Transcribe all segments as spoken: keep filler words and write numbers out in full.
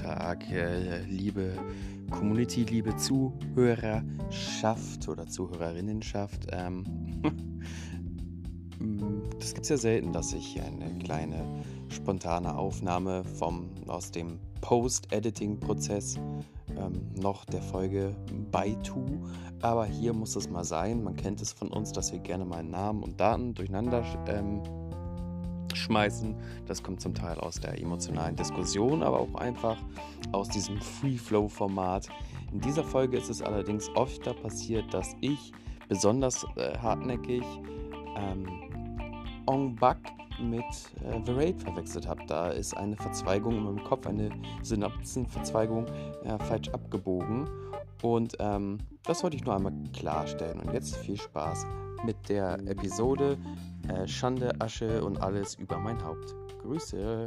Tag, äh, liebe Community, liebe Zuhörerschaft oder Zuhörerinnenschaft. Ähm, das gibt es ja selten, dass ich eine kleine spontane Aufnahme vom, aus dem Post-Editing-Prozess ähm, noch der Folge beitue. Aber hier muss es mal sein. Man kennt es von uns, dass wir gerne mal Namen und Daten durcheinander ähm, schmeißen. Das kommt zum Teil aus der emotionalen Diskussion, aber auch einfach aus diesem Free-Flow-Format. In dieser Folge ist es allerdings öfter passiert, dass ich besonders äh, hartnäckig ähm, Ong Bak mit äh, The Raid verwechselt habe. Da ist eine Verzweigung in meinem Kopf, eine Synapsenverzweigung äh, falsch abgebogen. Und ähm, das wollte ich nur einmal klarstellen. Und jetzt viel Spaß mit der Episode äh, Schande, Asche und alles über mein Haupt. Grüße!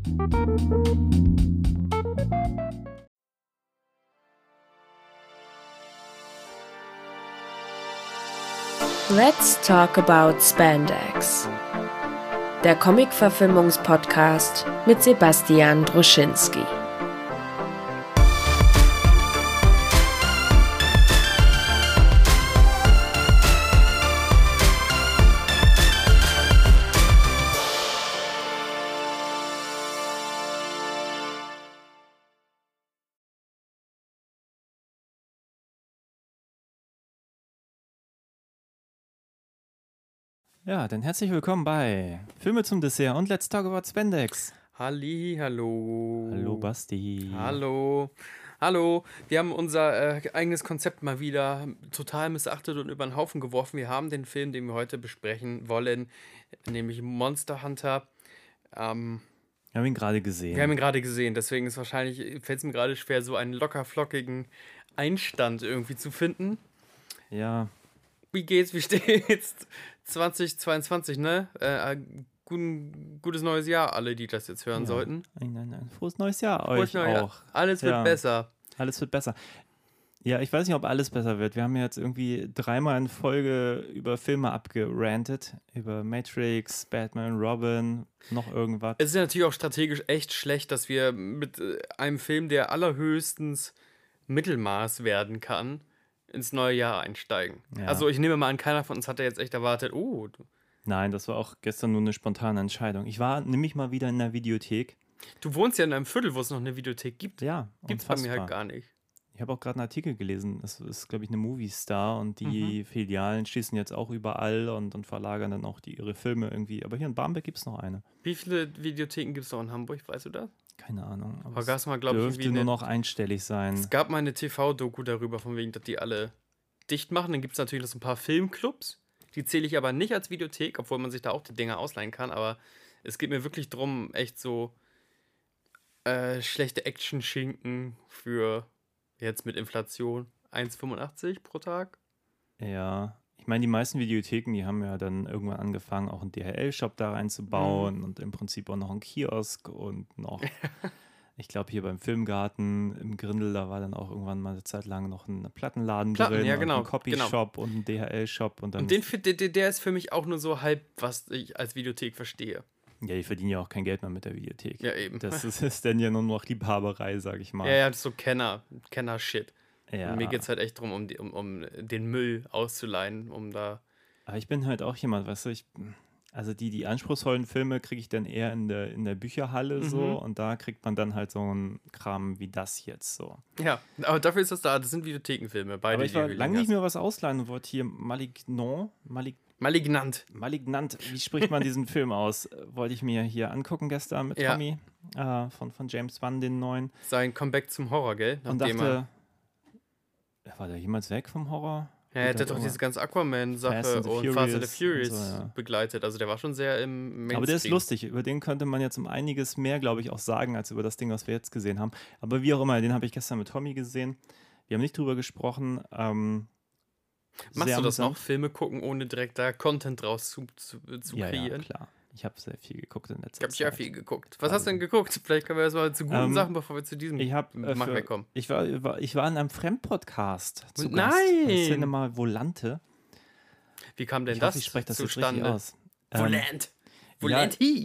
Let's talk about Spandex. Der Comic-Verfilmungs-Podcast mit Sebastian Druschinski. Ja, dann herzlich willkommen bei Filme zum Dessert und Let's Talk About Spandex. Halli, hallo. Hallo Basti. Hallo. Hallo. Wir haben unser äh, eigenes Konzept mal wieder total missachtet und über den Haufen geworfen. Wir haben den Film, den wir heute besprechen wollen, nämlich Monster Hunter. Ähm, wir haben ihn gerade gesehen. Wir haben ihn gerade gesehen, deswegen ist wahrscheinlich, fällt es mir gerade schwer, so einen locker flockigen Einstand irgendwie zu finden. Ja. Wie geht's, wie steht's? zwanzig zweiundzwanzig, ne? Äh, gut, gutes neues Jahr, alle, die das jetzt hören ja. sollten. Ein, ein, ein frohes neues Jahr frohes euch neues auch. Jahr. Alles wird ja. besser. Alles wird besser. Ja, ich weiß nicht, ob alles besser wird. Wir haben ja jetzt irgendwie dreimal in Folge über Filme abgerantet. Über Matrix, Batman, Robin, noch irgendwas. Es ist ja natürlich auch strategisch echt schlecht, dass wir mit einem Film, der allerhöchstens Mittelmaß werden kann, ins neue Jahr einsteigen. Ja. Also ich nehme mal an, keiner von uns hat ja jetzt echt erwartet, oh. Nein, das war auch gestern nur eine spontane Entscheidung. Ich war nämlich mal wieder in der Videothek. Du wohnst ja in einem Viertel, wo es noch eine Videothek gibt. Ja. Gibt's bei mir halt gar nicht. Ich habe auch gerade einen Artikel gelesen, das ist, glaube ich, eine Movie Star und die mhm. Filialen schließen jetzt auch überall und, und verlagern dann auch die, ihre Filme irgendwie. Aber hier in Barmbek gibt es noch eine. Wie viele Videotheken gibt es noch in Hamburg, weißt du das? Keine Ahnung. Aber es mal, glaub dürfte ich, nur eine, noch einstellig sein. Es gab mal eine T V-Doku darüber, von wegen, dass die alle dicht machen. Dann gibt es natürlich noch so ein paar Filmclubs. Die zähle ich aber nicht als Videothek, obwohl man sich da auch die Dinger ausleihen kann. Aber es geht mir wirklich drum, echt so äh, schlechte Action-Schinken für jetzt mit Inflation eins Komma fünfundachtzig pro Tag. Ja, ich meine, die meisten Videotheken, die haben ja dann irgendwann angefangen, auch einen D H L-Shop da reinzubauen mhm. und im Prinzip auch noch einen Kiosk und noch, ich glaube hier beim Filmgarten im Grindel, da war dann auch irgendwann mal eine Zeit lang noch ein Plattenladen Platten, drin ja, genau, und ein Copy-Shop genau. und ein D H L-Shop. Und, dann und den, der, der ist für mich auch nur so halb, was ich als Videothek verstehe. Ja, die verdienen ja auch kein Geld mehr mit der Videothek. Ja, eben. Das ist, ist dann ja nur noch Liebhaberei, sag ich mal. Ja, ja, das ist so Kenner, Kenner-Shit. Ja. Und mir geht es halt echt darum, um, um, um den Müll auszuleihen, um da... Aber ich bin halt auch jemand, weißt du, ich, also die, die anspruchsvollen Filme kriege ich dann eher in der, in der Bücherhalle mhm. so und da kriegt man dann halt so einen Kram wie das jetzt so. Ja, aber dafür ist das da, das sind Videothekenfilme, beide. Aber ich war lange nicht mehr was ausleihen und wollte hier Malignant, Malig, Malignant. Malignant, wie spricht man diesen Film aus? Wollte ich mir hier angucken gestern mit ja. Tommy äh, von, von James Wan, den neuen. Sein Comeback zum Horror, gell? Und dachte, war der jemals weg vom Horror? Ja, er hat doch diese ganze Aquaman-Sache und Furious Fast and the Furious so, ja. begleitet. Also der war schon sehr im Mainstream. Aber der ist lustig. Über den könnte man jetzt um einiges mehr, glaube ich, auch sagen, als über das Ding, was wir jetzt gesehen haben. Aber wie auch immer, den habe ich gestern mit Tommy gesehen. Wir haben nicht drüber gesprochen. Ähm, Machst du das noch? Filme gucken, ohne direkt da Content draus zu, zu, zu ja, kreieren? Ja, klar. Ich habe sehr viel geguckt in letzter Zeit. Ich habe ja viel geguckt. Was also, hast du denn geguckt? Vielleicht können wir erstmal zu guten ähm, Sachen, bevor wir zu diesem ich hab, äh, für, kommen. Ich war, war, ich war in einem Fremdpodcast zu Nein! Gast. Cinema Volante. Wie kam denn ich das hoffe, ich spreche das zustande? Jetzt richtig aus. Volant. Volanti. Ja,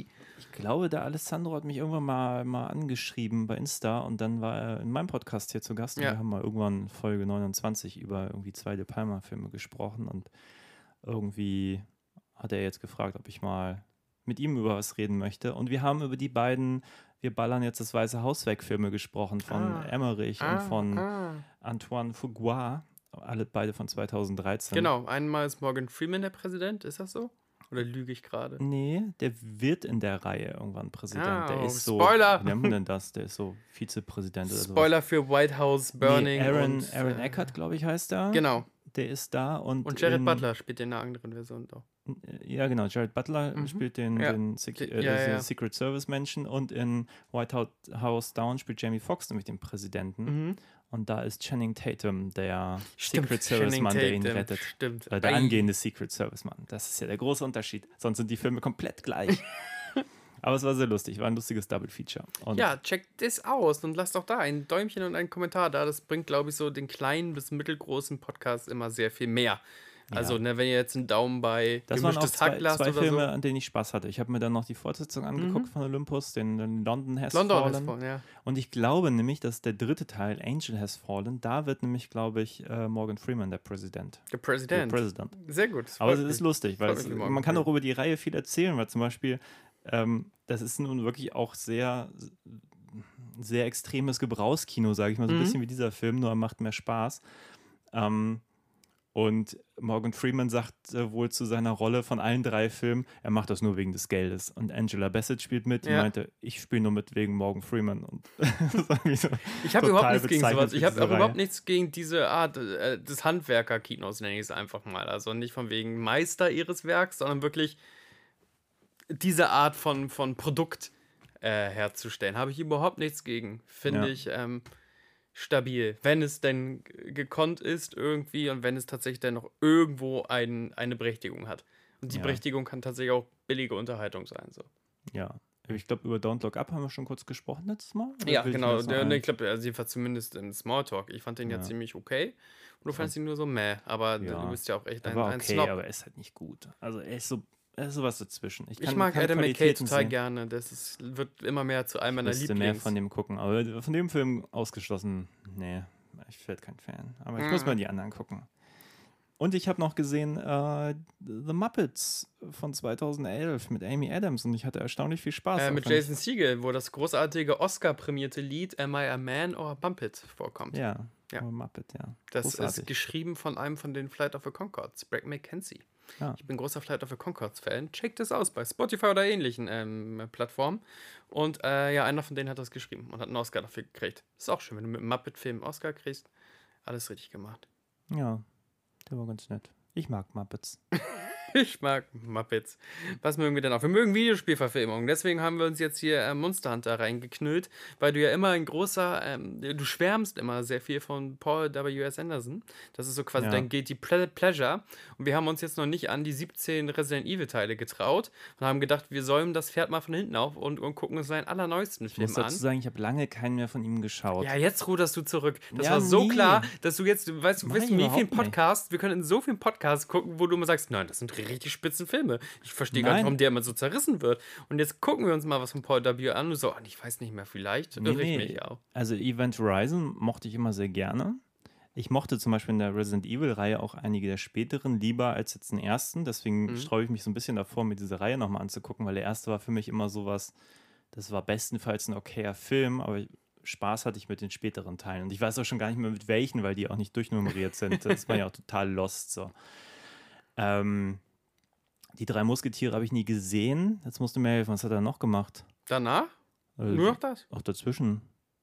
Ich glaube, der Alessandro hat mich irgendwann mal, mal angeschrieben bei Insta und dann war er in meinem Podcast hier zu Gast und Ja. wir haben mal irgendwann Folge neunundzwanzig über irgendwie zwei De Palma-Filme gesprochen und irgendwie hat er jetzt gefragt, ob ich mal mit ihm über was reden möchte. Und wir haben über die beiden Wir ballern jetzt das Weiße Haus weg Filme gesprochen von Ah. Emmerich Ah, und von ah. Antoine Fuqua, alle beide von zweitausenddreizehn. Genau, einmal ist Morgan Freeman der Präsident, ist das so? Oder lüge ich gerade? Nee, der wird in der Reihe irgendwann Präsident. Ah, der oh, ist so, Spoiler! wie nennt man denn das? Der ist so Vizepräsident oder so. Spoiler für White House Burning. Nee, Aaron, und, Aaron äh, Eckhart, glaube ich, heißt er. Genau. Der ist da. Und, Und Jared in, Butler spielt in einer anderen Version auch. Ja, genau. Jared Butler Mhm. spielt den, Ja. den Sec Ja, äh, ja, den ja. Secret Service Menschen und in White House Down spielt Jamie Foxx nämlich den Präsidenten. Mhm. Und da ist Channing Tatum, der Stimmt, Secret Service Channing Mann, der ihn Tatum, rettet. Stimmt. Oder der Ei. angehende Secret Service Mann. Das ist ja der große Unterschied. Sonst sind die Filme komplett gleich. Aber es war sehr lustig. War ein lustiges Double Feature. Und Ja, checkt das aus und lasst auch da ein Däumchen und einen Kommentar da. Das bringt, glaube ich, so den kleinen bis mittelgroßen Podcast immer sehr viel mehr. Also, Ja. ne, wenn ihr jetzt einen Daumen bei Das waren auch gemischtes zwei, Hack lasst zwei oder Filme, so. an denen ich Spaß hatte. Ich habe mir dann noch die Fortsetzung angeguckt Mhm. von Olympus, den, den London Has London Fallen. ist voll, ja. Und ich glaube nämlich, dass der dritte Teil, Angel Has Fallen, da wird nämlich, glaube ich, äh, Morgan Freeman der Präsident. Der Der Präsident. Präsident. Sehr gut. das Aber freut es ist mich. lustig, weil Freut es, mich für Morgan man kann auch Freeman. über die Reihe viel erzählen, weil zum Beispiel, ähm, das ist nun wirklich auch sehr, sehr extremes Gebrauchskino, sage ich mal, so ein Mhm. bisschen wie dieser Film, nur er macht mehr Spaß. Ähm, und Morgan Freeman sagt äh, wohl zu seiner Rolle von allen drei Filmen, er macht das nur wegen des Geldes. Und Angela Bassett spielt mit, die Ja. meinte, ich spiele nur mit wegen Morgan Freeman. Und das ist irgendwie so Ich habe total überhaupt nichts gegen bezeichnend sowas. für Ich habe diese auch überhaupt Reihe. nichts gegen diese Art äh, des Handwerkerkinos, nenne ich es einfach mal. Also nicht von wegen Meister ihres Werks, sondern wirklich diese Art von, von Produkt äh, herzustellen. Habe ich überhaupt nichts gegen. Finde Ja. ich ähm, stabil. Wenn es denn g- gekonnt ist irgendwie und wenn es tatsächlich dann noch irgendwo ein, eine Berechtigung hat. Und die Ja. Berechtigung kann tatsächlich auch billige Unterhaltung sein. So. Ja, ich glaube, über Don't Look Up haben wir schon kurz gesprochen letztes Mal. Oder Ja, will ich mir genau. das noch Der, ein- ne, ich glaube, also jedenfalls zumindest im Smalltalk. Ich fand den ja, Ja. ziemlich okay. Und du fandest ihn nur so meh. Aber Ja. du bist ja auch echt Er ein, war ein okay, Snob. aber er ist halt nicht gut. Also er ist so, er ist sowas dazwischen. Ich kann mag keine Adam McKay Qualitäten total sehen. gerne. Das ist, wird immer mehr zu einem Ich meiner müsste mehr Lieblings. von dem gucken, aber von dem Film ausgeschlossen, nee, ich werde kein Fan. Aber ich muss Mhm. mal die anderen gucken. Und ich habe noch gesehen äh, The Muppets von zweitausendelf mit Amy Adams und ich hatte erstaunlich viel Spaß. Äh, auch mit wenn Jason Segel, wo das großartige Oscar-prämierte Lied Am I a Man or a Bump It vorkommt. Ich, ja, Ja. oh, Muppet, ja. Das Großartig. ist geschrieben von einem von den Flight of the Conchords, Brad McKenzie. Ja. Ich bin großer Flight of the Conchords-Fan. Checkt es aus bei Spotify oder ähnlichen ähm, Plattformen. Und äh, ja, einer von denen hat das geschrieben und hat einen Oscar dafür gekriegt. Ist auch schön, wenn du mit einem Muppet-Film einen Oscar kriegst. Alles richtig gemacht. Ja, der war ganz nett. Ich mag Muppets. Ich mag Muppets. Was mögen wir denn auch? Wir mögen Videospielverfilmungen. Deswegen haben wir uns jetzt hier äh, Monster Hunter reingeknüllt, weil du ja immer ein großer, ähm, du schwärmst immer sehr viel von Paul W S. Anderson. Das ist so quasi Ja. dein Guilty Ple- Pleasure. Und wir haben uns jetzt noch nicht an die siebzehn Resident Evil Teile getraut und haben gedacht, wir säumen das Pferd mal von hinten auf und, und gucken uns seinen allerneuesten Ich Film muss dazu an. sagen, ich habe lange keinen mehr von ihm geschaut. Ja, jetzt ruderst du zurück. Das Ja, war so nie. klar, dass du jetzt, weißt du, Mach weißt ich du, wie überhaupt vielen nicht. Podcasts, wir können in so vielen Podcasts gucken, wo du immer sagst, nein, das sind richtig spitzen Filme. Ich verstehe gar nicht, Nein. warum der immer so zerrissen wird. Und jetzt gucken wir uns mal was von Paul W. an und so, oh, ich weiß nicht mehr, vielleicht Nee, irre ich nee. mich auch. Also Event Horizon mochte ich immer sehr gerne. Ich mochte zum Beispiel in der Resident Evil-Reihe auch einige der späteren lieber als jetzt den ersten. Deswegen Mhm. sträube ich mich so ein bisschen davor, mir diese Reihe nochmal anzugucken, weil der erste war für mich immer sowas, das war bestenfalls ein okayer Film, aber Spaß hatte ich mit den späteren Teilen. Und ich weiß auch schon gar nicht mehr mit welchen, weil die auch nicht durchnummeriert sind. Das war ja auch total lost so. Ähm, die drei Musketiere habe ich nie gesehen. Jetzt musst du mir helfen, was hat er noch gemacht? Danach? Also, Nur noch das? Auch dazwischen.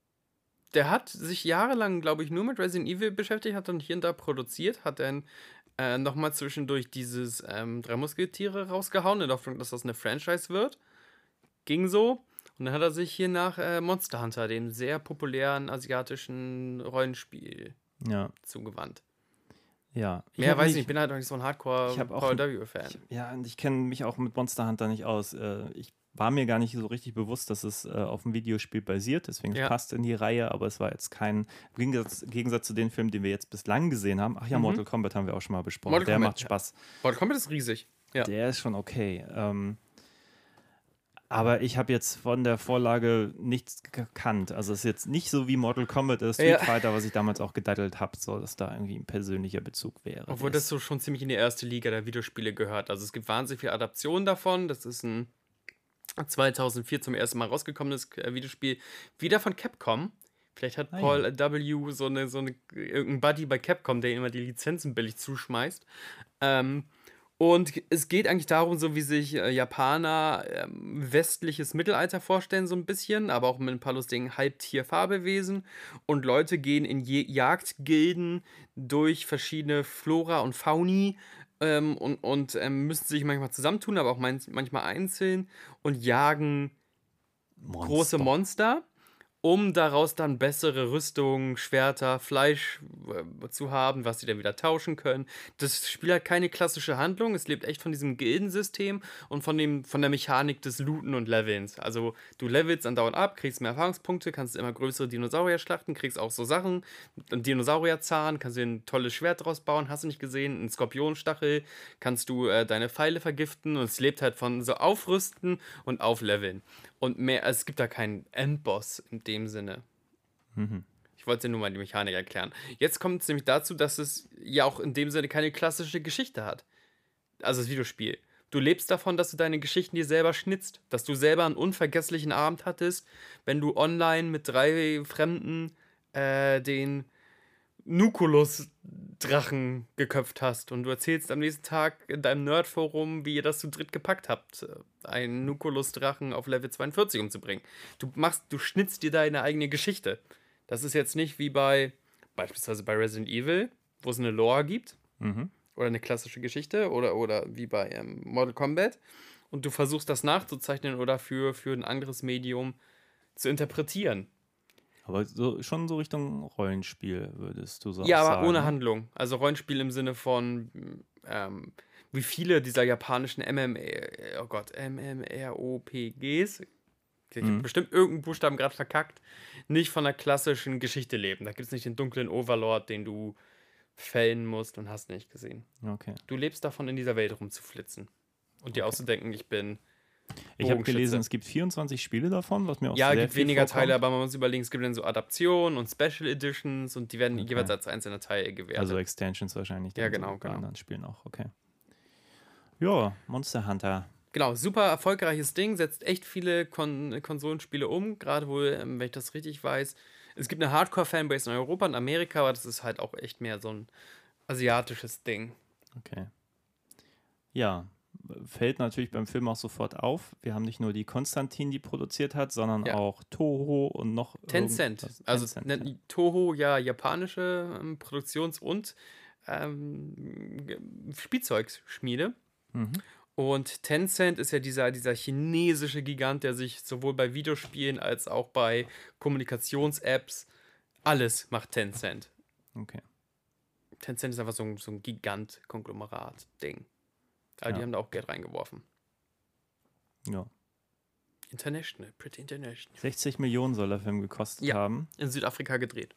Der hat sich jahrelang, glaube ich, nur mit Resident Evil beschäftigt, hat dann hier und da produziert, hat dann äh, nochmal zwischendurch dieses ähm, drei Musketiere rausgehauen, in der Hoffnung, dass das eine Franchise wird. Ging so. Und dann hat er sich hier nach äh, Monster Hunter, dem sehr populären asiatischen Rollenspiel, Ja, zugewandt. ja. Mehr hab weiß ich mich- nicht, ich bin halt auch nicht so ein Hardcore Ich hab auch- Paul W.-Fan. Ich, ja, und ich kenne mich auch mit Monster Hunter nicht aus. Äh, ich war mir gar nicht so richtig bewusst, dass es äh, auf dem Videospiel basiert, deswegen Ja. es passt in die Reihe, aber es war jetzt kein, im Gegensatz, im Gegensatz zu den Filmen, den wir jetzt bislang gesehen haben. Ach ja, Mhm. Mortal Kombat haben wir auch schon mal besprochen. Mortal Der Kombat, macht ja. Spaß. Mortal Kombat ist riesig. Ja. Der ist schon okay. Ähm, Aber ich habe jetzt von der Vorlage nichts gekannt. Also es ist jetzt nicht so wie Mortal Kombat oder Street Ja. Fighter, was ich damals auch gedaddelt habe, so dass da irgendwie ein persönlicher Bezug wäre. Obwohl das so schon ziemlich in die erste Liga der Videospiele gehört. Also es gibt wahnsinnig viele Adaptionen davon. Das ist ein zweitausendvier zum ersten Mal rausgekommenes äh, Videospiel. Wieder von Capcom. Vielleicht hat Ah, Paul ja. W. so eine, so eine irgendein Buddy bei Capcom, der ihm immer die Lizenzen billig zuschmeißt. Ähm, und es geht eigentlich darum, so wie sich äh, Japaner ähm, westliches Mittelalter vorstellen, so ein bisschen, aber auch mit ein paar lustigen Halbtier-Fabelwesen. Und Leute gehen in Je Jagdgilden durch verschiedene Flora und Fauni ähm, und, und ähm, müssen sich manchmal zusammentun, aber auch mein, manchmal einzeln und jagen große Monster, um daraus dann bessere Rüstung, Schwerter, Fleisch äh, zu haben, was sie dann wieder tauschen können. Das Spiel hat keine klassische Handlung, es lebt echt von diesem Gildensystem und von, dem, von der Mechanik des Looten und Levelns. Also du levelst andauernd ab, kriegst mehr Erfahrungspunkte, kannst immer größere Dinosaurier schlachten, kriegst auch so Sachen, einen Dinosaurierzahn, kannst dir ein tolles Schwert draus bauen, hast du nicht gesehen, einen Skorpionstachel, kannst du äh, deine Pfeile vergiften und es lebt halt von so Aufrüsten und Aufleveln. Und mehr, es gibt da keinen Endboss in dem Sinne. Mhm. Ich wollte dir nur mal die Mechanik erklären. Jetzt kommt es nämlich dazu, dass es ja auch in dem Sinne keine klassische Geschichte hat. Also das Videospiel. Du lebst davon, dass du deine Geschichten dir selber schnitzt. Dass du selber einen unvergesslichen Abend hattest, wenn du online mit drei Fremden äh, den Nukulus-Drachen geköpft hast und du erzählst am nächsten Tag in deinem Nerdforum, wie ihr das zu dritt gepackt habt, einen Nukulus-Drachen auf Level zweiundvierzig umzubringen. Du machst, du schnitzt dir deine eigene Geschichte. Das ist jetzt nicht wie bei, beispielsweise bei Resident Evil, wo es eine Lore gibt Mhm. oder eine klassische Geschichte oder, oder wie bei ähm, Mortal Kombat und du versuchst das nachzuzeichnen oder für, für ein anderes Medium zu interpretieren. Aber so, schon so Richtung Rollenspiel, würdest du so Ja, aber sagen. ohne ne? Handlung. Also Rollenspiel im Sinne von, ähm, wie viele dieser japanischen M M R, oh Gott, M M R O P Gs, ich habe Mhm. bestimmt irgendeinen Buchstaben gerade verkackt, nicht von einer klassischen Geschichte leben. Da gibt es nicht den dunklen Overlord, den du fällen musst und hast nicht gesehen. Okay. Du lebst davon, in dieser Welt rumzuflitzen und dir Okay. auszudenken, ich bin Ich habe Bogenschütze. gelesen, es gibt vierundzwanzig Spiele davon, was mir auch Ja, es sehr gibt viel weniger vorkommt. Teile, aber man muss überlegen, es gibt dann so Adaptionen und Special Editions und die werden Okay. jeweils als einzelner Teil gewertet. Also Extensions wahrscheinlich. Ja, dann genau, so bei genau. anderen Spielen auch, okay. Ja, Monster Hunter. Genau, super erfolgreiches Ding, setzt echt viele Kon Konsolenspiele um, gerade wohl, ähm, wenn ich das richtig weiß. Es gibt eine Hardcore-Fanbase in Europa und Amerika, aber das ist halt auch echt mehr so ein asiatisches Ding. Okay. Ja, fällt natürlich beim Film auch sofort auf. Wir haben nicht nur die Konstantin, die produziert hat, sondern Ja. auch Toho und noch Tencent, irgendwas. also Tencent, nennt ja. Toho ja japanische ähm, Produktions- und ähm, Ge- Spielzeugschmiede. Mhm. Und Tencent ist ja dieser, dieser chinesische Gigant, der sich sowohl bei Videospielen als auch bei Kommunikations-Apps, alles macht Tencent. Okay. Tencent ist einfach so ein, so ein Gigant-Konglomerat-Ding. Aber die Ja. haben da auch Geld reingeworfen. Ja. International, pretty international. sechzig Millionen soll der Film gekostet Ja. haben. In Südafrika gedreht.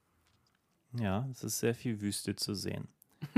Ja, es ist sehr viel Wüste zu sehen.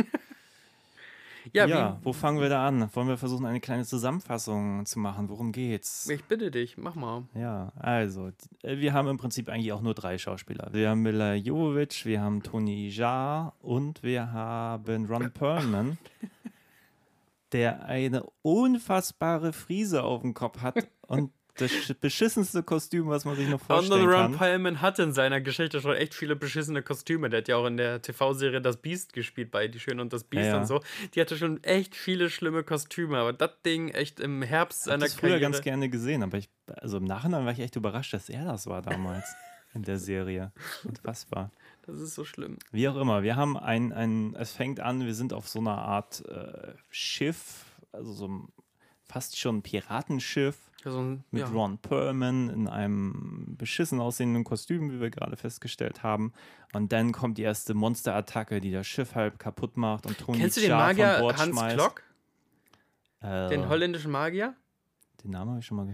Ja, Ja, wo fangen wir da an? Wollen wir versuchen, eine kleine Zusammenfassung zu machen? Worum geht's? wie, ich bitte dich, mach mal. Ja, also, äh, wir haben im Prinzip eigentlich auch nur drei Schauspieler. Wir haben Mila Jovovich, wir haben Tony Jaa und wir haben Ron Perlman, der eine unfassbare Frise auf dem Kopf hat und das sch- beschissenste Kostüm, was man sich noch Und vorstellen Ron kann. Perlman hatte in seiner Geschichte schon echt viele beschissene Kostüme. Der hat ja auch in der T V-Serie Das Biest gespielt, bei Die Schöne und das Biest Ja, ja. und so. Die hatte schon echt viele schlimme Kostüme, aber das Ding echt im Herbst Ich habe seiner das früher Karriere. ganz gerne gesehen, aber ich, also im Nachhinein war ich echt überrascht, dass er das war damals in der Serie. Unfassbar. Das ist so schlimm. Wie auch immer, wir haben ein, ein, es fängt an, wir sind auf so einer Art äh, Schiff, also so ein fast schon Piratenschiff Also, ein- mit ja. Ron Perlman in einem beschissen aussehenden Kostüm, wie wir gerade festgestellt haben. Und dann kommt die erste Monsterattacke, die das Schiff halb kaputt macht und Tony Kennst du den Jaa Magier von Bord Hans schmeißt. Klock? Äh, Den holländischen Magier? Den Namen habe ich schon mal gehört.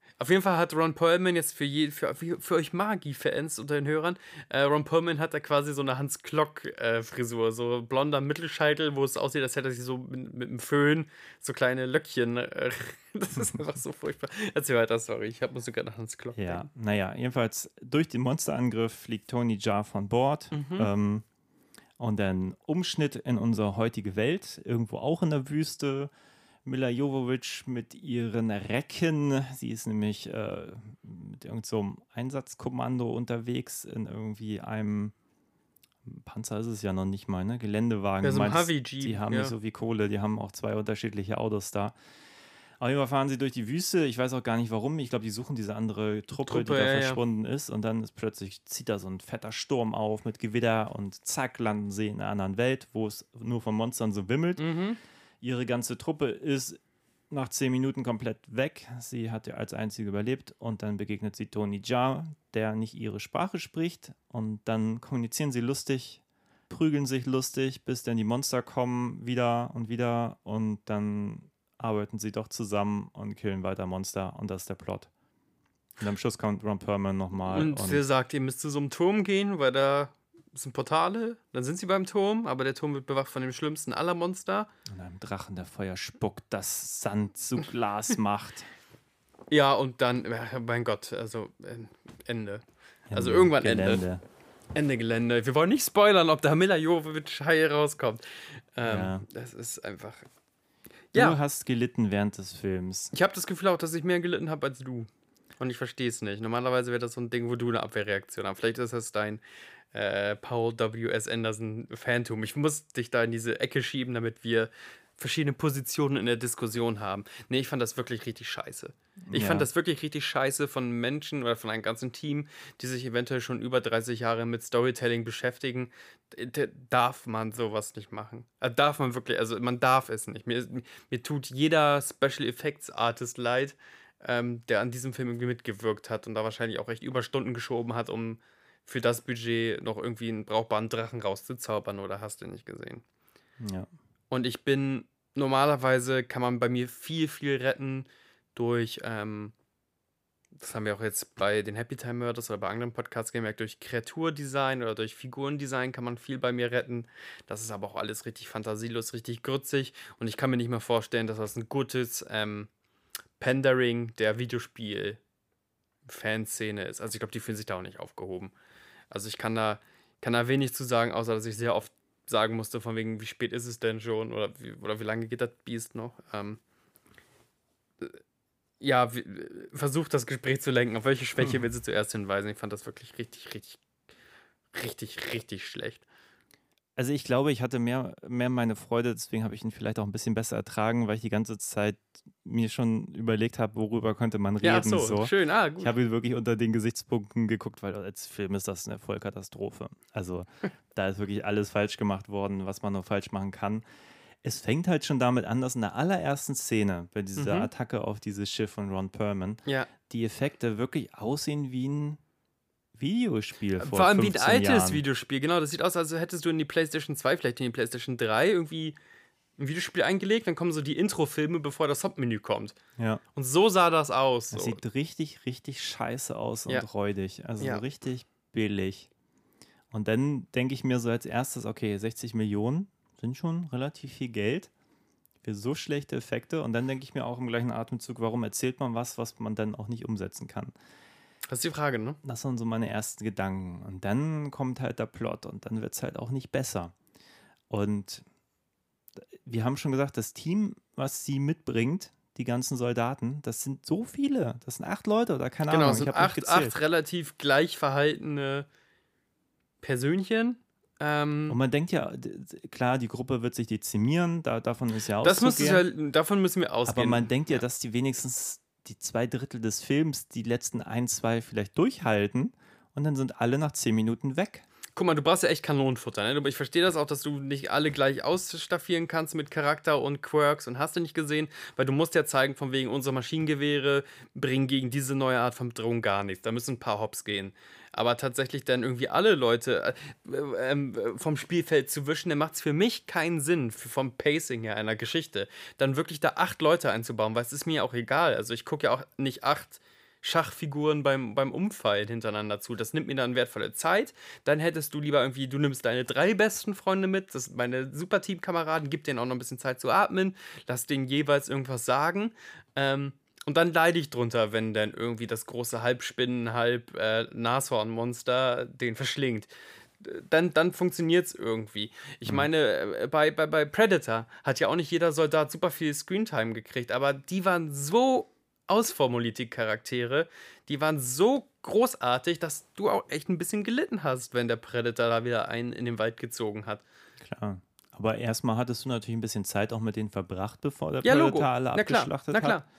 Auf jeden Fall hat Ron Perlman jetzt für, je, für, für, für euch Magie-Fans unter den Hörern, äh, Ron Perlman hat da quasi so eine Hans-Klock-Frisur, äh, so blonder Mittelscheitel, wo es aussieht, als hätte er sich so mit, mit einem Föhn so kleine Löckchen. Äh, das ist einfach so furchtbar. Erzähl weiter, sorry, ich muss sogar nach Hans Klock Ja, denken. naja, jedenfalls durch den Monsterangriff fliegt Tony Jaa von Bord. Mhm. Ähm, und dann Umschnitt in unsere heutige Welt, irgendwo auch in der Wüste. Milla Jovovich mit ihren Recken. Sie ist nämlich äh, mit irgendeinem so Einsatzkommando unterwegs in irgendwie einem Panzer ist es ja noch nicht mal, ne? Geländewagen. Ja, so ein Du meinst, Humvee-Jeep, die haben ja. nicht so viel Kohle, die haben auch zwei unterschiedliche Autos da. Auf jeden Fall fahren sie durch die Wüste. Ich weiß auch gar nicht warum. Ich glaube, die suchen diese andere Truppe, Truppe, die da ja, ja. verschwunden ist. Und dann ist plötzlich zieht da so ein fetter Sturm auf mit Gewitter und zack, landen sie in einer anderen Welt, wo es nur von Monstern so wimmelt. Mhm. Ihre ganze Truppe ist nach zehn Minuten komplett weg. Sie hat ja als einzige überlebt und dann begegnet sie Tony Jaa, der nicht ihre Sprache spricht und dann kommunizieren sie lustig, prügeln sich lustig, bis dann die Monster kommen wieder und wieder und dann arbeiten sie doch zusammen und killen weiter Monster und das ist der Plot. Und am Schluss kommt Ron Perlman nochmal. Und, und der sagt, ihr müsst zu so einem Turm gehen, weil da sind Portale, dann sind sie beim Turm, aber der Turm wird bewacht von dem schlimmsten aller Monster. Und einem Drachen, der Feuer spuckt, das Sand zu Glas macht. Ja, und dann, äh, mein Gott, also äh, Ende. Also Ende irgendwann Gelände. Ende. Ende Gelände. Wir wollen nicht spoilern, ob da Milla Jovovich heil rauskommt. Ähm, Ja. Das ist einfach... Du Ja, hast gelitten während des Films. ich habe das Gefühl auch, dass ich mehr gelitten habe als du. Und ich verstehe es nicht. Normalerweise wäre das so ein Ding, wo du eine Abwehrreaktion hast. Vielleicht ist das dein äh, Paul W S. Anderson Phantom. Ich muss dich da in diese Ecke schieben, damit wir verschiedene Positionen in der Diskussion haben. Nee, ich fand das wirklich richtig scheiße. Ich Ja. fand das wirklich richtig scheiße von Menschen oder von einem ganzen Team, die sich eventuell schon über dreißig Jahre mit Storytelling beschäftigen. D- d- darf man sowas nicht machen. Äh, darf man wirklich, also man darf es nicht. Mir, mir tut jeder Special Effects Artist leid, ähm, der an diesem Film irgendwie mitgewirkt hat und da wahrscheinlich auch echt Überstunden geschoben hat, um für das Budget noch irgendwie einen brauchbaren Drachen rauszuzaubern oder hast du nicht gesehen. Ja. Und ich bin, normalerweise kann man bei mir viel, viel retten durch, ähm, das haben wir auch jetzt bei den Happy Time Murders oder bei anderen Podcasts gemerkt, durch Kreaturdesign oder durch Figurendesign kann man viel bei mir retten. Das ist aber auch alles richtig fantasielos, richtig grützig und ich kann mir nicht mehr vorstellen, dass das ein gutes ähm, Pandering der Videospiel-Fanszene ist. Also ich glaube, die fühlen sich da auch nicht aufgehoben. Also ich kann da, kann da wenig zu sagen, außer dass ich sehr oft sagen musste, von wegen, wie spät ist es denn schon oder wie, oder wie lange geht das Biest noch? Ähm, äh, ja, wie, versucht das Gespräch zu lenken. Auf welche Schwäche Hm. willst du zuerst hinweisen? Ich fand das wirklich richtig, richtig, richtig, richtig schlecht. Also ich glaube, ich hatte mehr, mehr meine Freude, deswegen habe ich ihn vielleicht auch ein bisschen besser ertragen, weil ich die ganze Zeit mir schon überlegt habe, worüber könnte man reden. Ja, ach so, so. schön, ah, gut. Ich habe wirklich unter den Gesichtspunkten geguckt, weil als Film ist das eine Vollkatastrophe. Also da ist wirklich alles falsch gemacht worden, was man nur falsch machen kann. Es fängt halt schon damit an, dass in der allerersten Szene, bei dieser Mhm. Attacke auf dieses Schiff von Ron Perlman, Ja, die Effekte wirklich aussehen wie ein Videospiel vor vor allem wie ein fünfzehn altes Jahren. Videospiel. Genau, das sieht aus, als hättest du in die PlayStation zwei, vielleicht in die PlayStation drei irgendwie ein Videospiel eingelegt, dann kommen so die Intro-Filme, bevor das Hauptmenü kommt. Ja. Und so sah das aus. Das So. sieht richtig, richtig scheiße aus und Ja. räudig. Also Ja. so richtig billig. Und dann denke ich mir so als erstes, okay, sechzig Millionen sind schon relativ viel Geld für so schlechte Effekte. Und dann denke ich mir auch im gleichen Atemzug, warum erzählt man was, was man dann auch nicht umsetzen kann. Das ist die Frage, ne? Das waren so meine ersten Gedanken. Und dann kommt halt der Plot und dann wird es halt auch nicht besser. Und wir haben schon gesagt, das Team, was sie mitbringt, die ganzen Soldaten, das sind so viele. Das sind acht Leute oder keine Genau, Ahnung. es sind ich habe nicht acht, gezählt. acht relativ gleich verhaltene Persönchen. Ähm, Und man denkt ja, d- d- klar, die Gruppe wird sich dezimieren, da, davon ist ja das muss es auszugehen. ja, davon müssen wir ausgehen. Aber man denkt ja, dass die wenigstens die zwei Drittel des Films die letzten ein, zwei vielleicht durchhalten und dann sind alle nach zehn Minuten weg. Guck mal, du brauchst ja echt Kanonenfutter, ne? Ich verstehe das auch, dass du nicht alle gleich ausstaffieren kannst mit Charakter und Quirks und hast du nicht gesehen, weil du musst ja zeigen, von wegen unsere Maschinengewehre bringen gegen diese neue Art von Bedrohung gar nichts. Da müssen ein paar Hops gehen. Aber tatsächlich dann irgendwie alle Leute äh, äh, vom Spielfeld zu wischen, dann macht es für mich keinen Sinn, für, vom Pacing her einer Geschichte, dann wirklich da acht Leute einzubauen, weil es ist mir auch egal. Also ich gucke ja auch nicht acht Schachfiguren beim, beim Umfallen hintereinander zu. Das nimmt mir dann wertvolle Zeit. Dann hättest du lieber irgendwie, du nimmst deine drei besten Freunde mit, das sind meine super Teamkameraden, gib denen auch noch ein bisschen Zeit zu atmen, lass denen jeweils irgendwas sagen. Ähm, und dann leide ich drunter, wenn dann irgendwie das große Halbspinnen, halb äh, Nashornmonster den verschlingt. Dann, dann funktioniert es irgendwie. Ich meine, äh, bei, bei, bei Predator hat ja auch nicht jeder Soldat super viel Screentime gekriegt, aber die waren so ausformuliert, die Charaktere, die waren so großartig, dass du auch echt ein bisschen gelitten hast, wenn der Predator da wieder einen in den Wald gezogen hat. Klar. Aber erstmal hattest du natürlich ein bisschen Zeit auch mit denen verbracht, bevor der Ja, Predator Logo. alle Na klar, abgeschlachtet na klar. hat.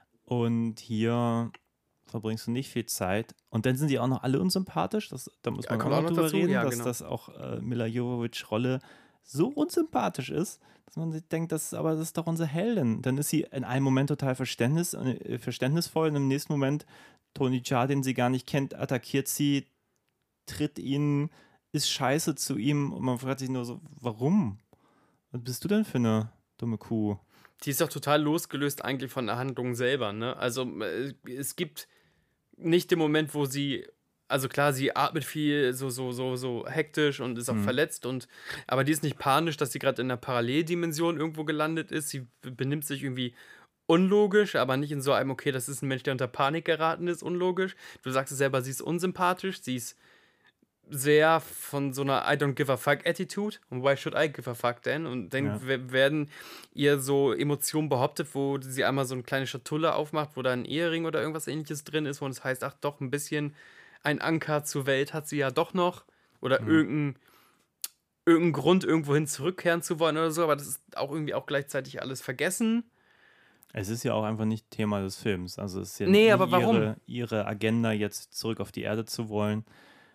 Und hier verbringst du nicht viel Zeit. Und dann sind die auch noch alle unsympathisch. Das, da muss Ja, man auch kommt noch auch noch drüber dazu, reden, ja, dass genau. das auch äh, Mila Jovovich Rolle so unsympathisch ist, dass man sich denkt, das ist, aber das ist doch unsere Heldin. Dann ist sie in einem Moment total Verständnis, äh, verständnisvoll und im nächsten Moment Tony Jaa, den sie gar nicht kennt, attackiert sie, tritt ihn, ist scheiße zu ihm und man fragt sich nur so, warum? Was bist du denn für eine dumme Kuh? Die ist doch total losgelöst eigentlich von der Handlung selber, ne? Also äh, es gibt nicht den Moment, wo sie, also klar, sie atmet viel, so, so, so, so hektisch und ist auch Mhm. verletzt und, aber die ist nicht panisch, dass sie gerade in einer Paralleldimension irgendwo gelandet ist. Sie benimmt sich irgendwie unlogisch, aber nicht in so einem, okay, das ist ein Mensch, der unter Panik geraten ist, unlogisch. Du sagst es selber, sie ist unsympathisch, sie ist sehr von so einer I don't give a fuck Attitude und why should I give a fuck denn? Und dann Ja. we- werden ihr so Emotionen behauptet, wo sie einmal so eine kleine Schatulle aufmacht, wo da ein Ehering oder irgendwas ähnliches drin ist, wo es heißt, ach doch, ein bisschen ein Anker zur Welt hat sie ja doch noch oder Mhm. irgendein, irgendein Grund, irgendwohin zurückkehren zu wollen oder so, aber das ist auch irgendwie auch gleichzeitig alles vergessen. Es ist ja auch einfach nicht Thema des Films. Also es ist ja Nee, nie aber warum? Ihre, ihre Agenda, jetzt zurück auf die Erde zu wollen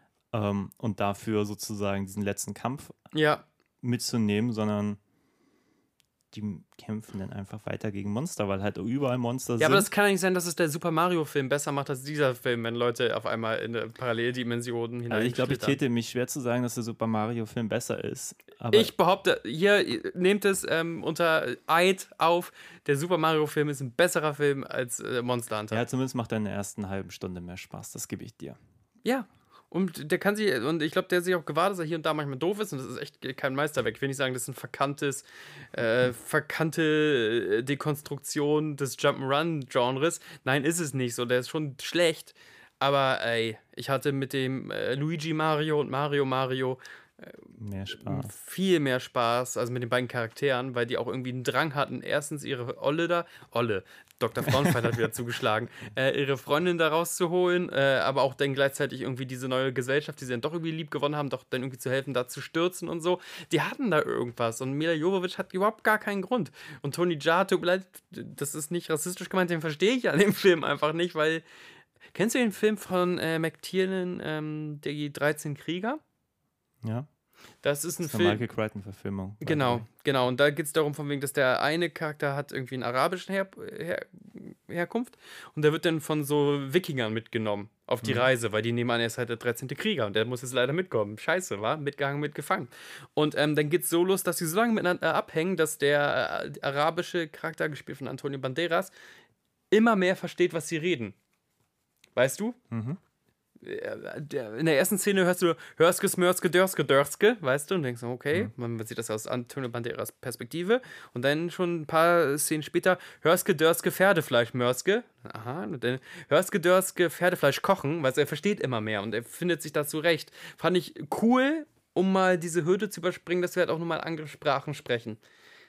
ähm, und dafür sozusagen diesen letzten Kampf Ja, mitzunehmen, sondern die kämpfen dann einfach weiter gegen Monster, weil halt überall Monster ja, sind. aber das kann ja nicht sein, dass es der Super Mario-Film besser macht als dieser Film, wenn Leute auf einmal in eine Paralleldimension hinein. also ich glaube, ich schlittern. täte mich schwer zu sagen, dass der Super Mario-Film besser ist. Aber Ich behaupte, hier ihr nehmt es ähm, unter Eid auf, der Super Mario-Film ist ein besserer Film als äh, Monster Hunter. ja, zumindest macht er in der ersten halben Stunde mehr Spaß, das gebe ich dir. Ja. Und der kann sich, und ich glaube, der hat sich auch gewahrt, dass er hier und da manchmal doof ist und das ist echt kein Meisterwerk. Ich will nicht sagen, das ist ein verkanntes, äh, verkannte äh, Dekonstruktion des Jump'n'Run-Genres. Nein, ist es nicht so. Der ist schon schlecht. Aber ey, ich hatte mit dem äh, Luigi Mario und Mario Mario Mehr Spaß. viel mehr Spaß, also mit den beiden Charakteren, weil die auch irgendwie einen Drang hatten, erstens ihre Olle da, Olle, Doktor Frauenfeind hat wieder zugeschlagen, äh, ihre Freundin da rauszuholen, äh, aber auch dann gleichzeitig irgendwie diese neue Gesellschaft, die sie dann doch irgendwie lieb gewonnen haben, doch dann irgendwie zu helfen, da zu stürzen und so. Die hatten da irgendwas und Mila Jovovich hat überhaupt gar keinen Grund. Und Tony Jaa, tut mir leid, das ist nicht rassistisch gemeint, den verstehe ich an dem Film einfach nicht, weil, kennst du den Film von äh, McTiernan, ähm, die dreizehn Krieger? Ja, Das ist ein das ist eine Film. Michael Crichton-Verfilmung. by the Genau, way. genau. Und da geht es darum, von wegen, dass der eine Charakter hat irgendwie einen arabischen Her Her Herkunft und der wird dann von so Wikingern mitgenommen auf die Mhm. Reise, weil die nehmen an, er ist halt der dreizehnte Krieger und der muss jetzt leider mitkommen. Scheiße, war mitgehangen, mitgefangen. Und ähm, dann geht es so los, dass sie so lange miteinander abhängen, dass der äh, arabische Charakter, gespielt von Antonio Banderas, immer mehr versteht, was sie reden. Weißt du? Mhm. In der ersten Szene hörst du Hörske, Smörske, Dörske, Dörske, weißt du, und denkst, okay, man sieht das aus Antonio Banderas Perspektive. Und dann schon ein paar Szenen später Hörske, Dörske, Pferdefleisch, Mörske. Aha, und dann Hörske, Dörske, Pferdefleisch kochen, weil er versteht immer mehr und er findet sich dazu recht. Fand ich cool, um mal diese Hürde zu überspringen, dass wir halt auch nochmal andere Sprachen sprechen.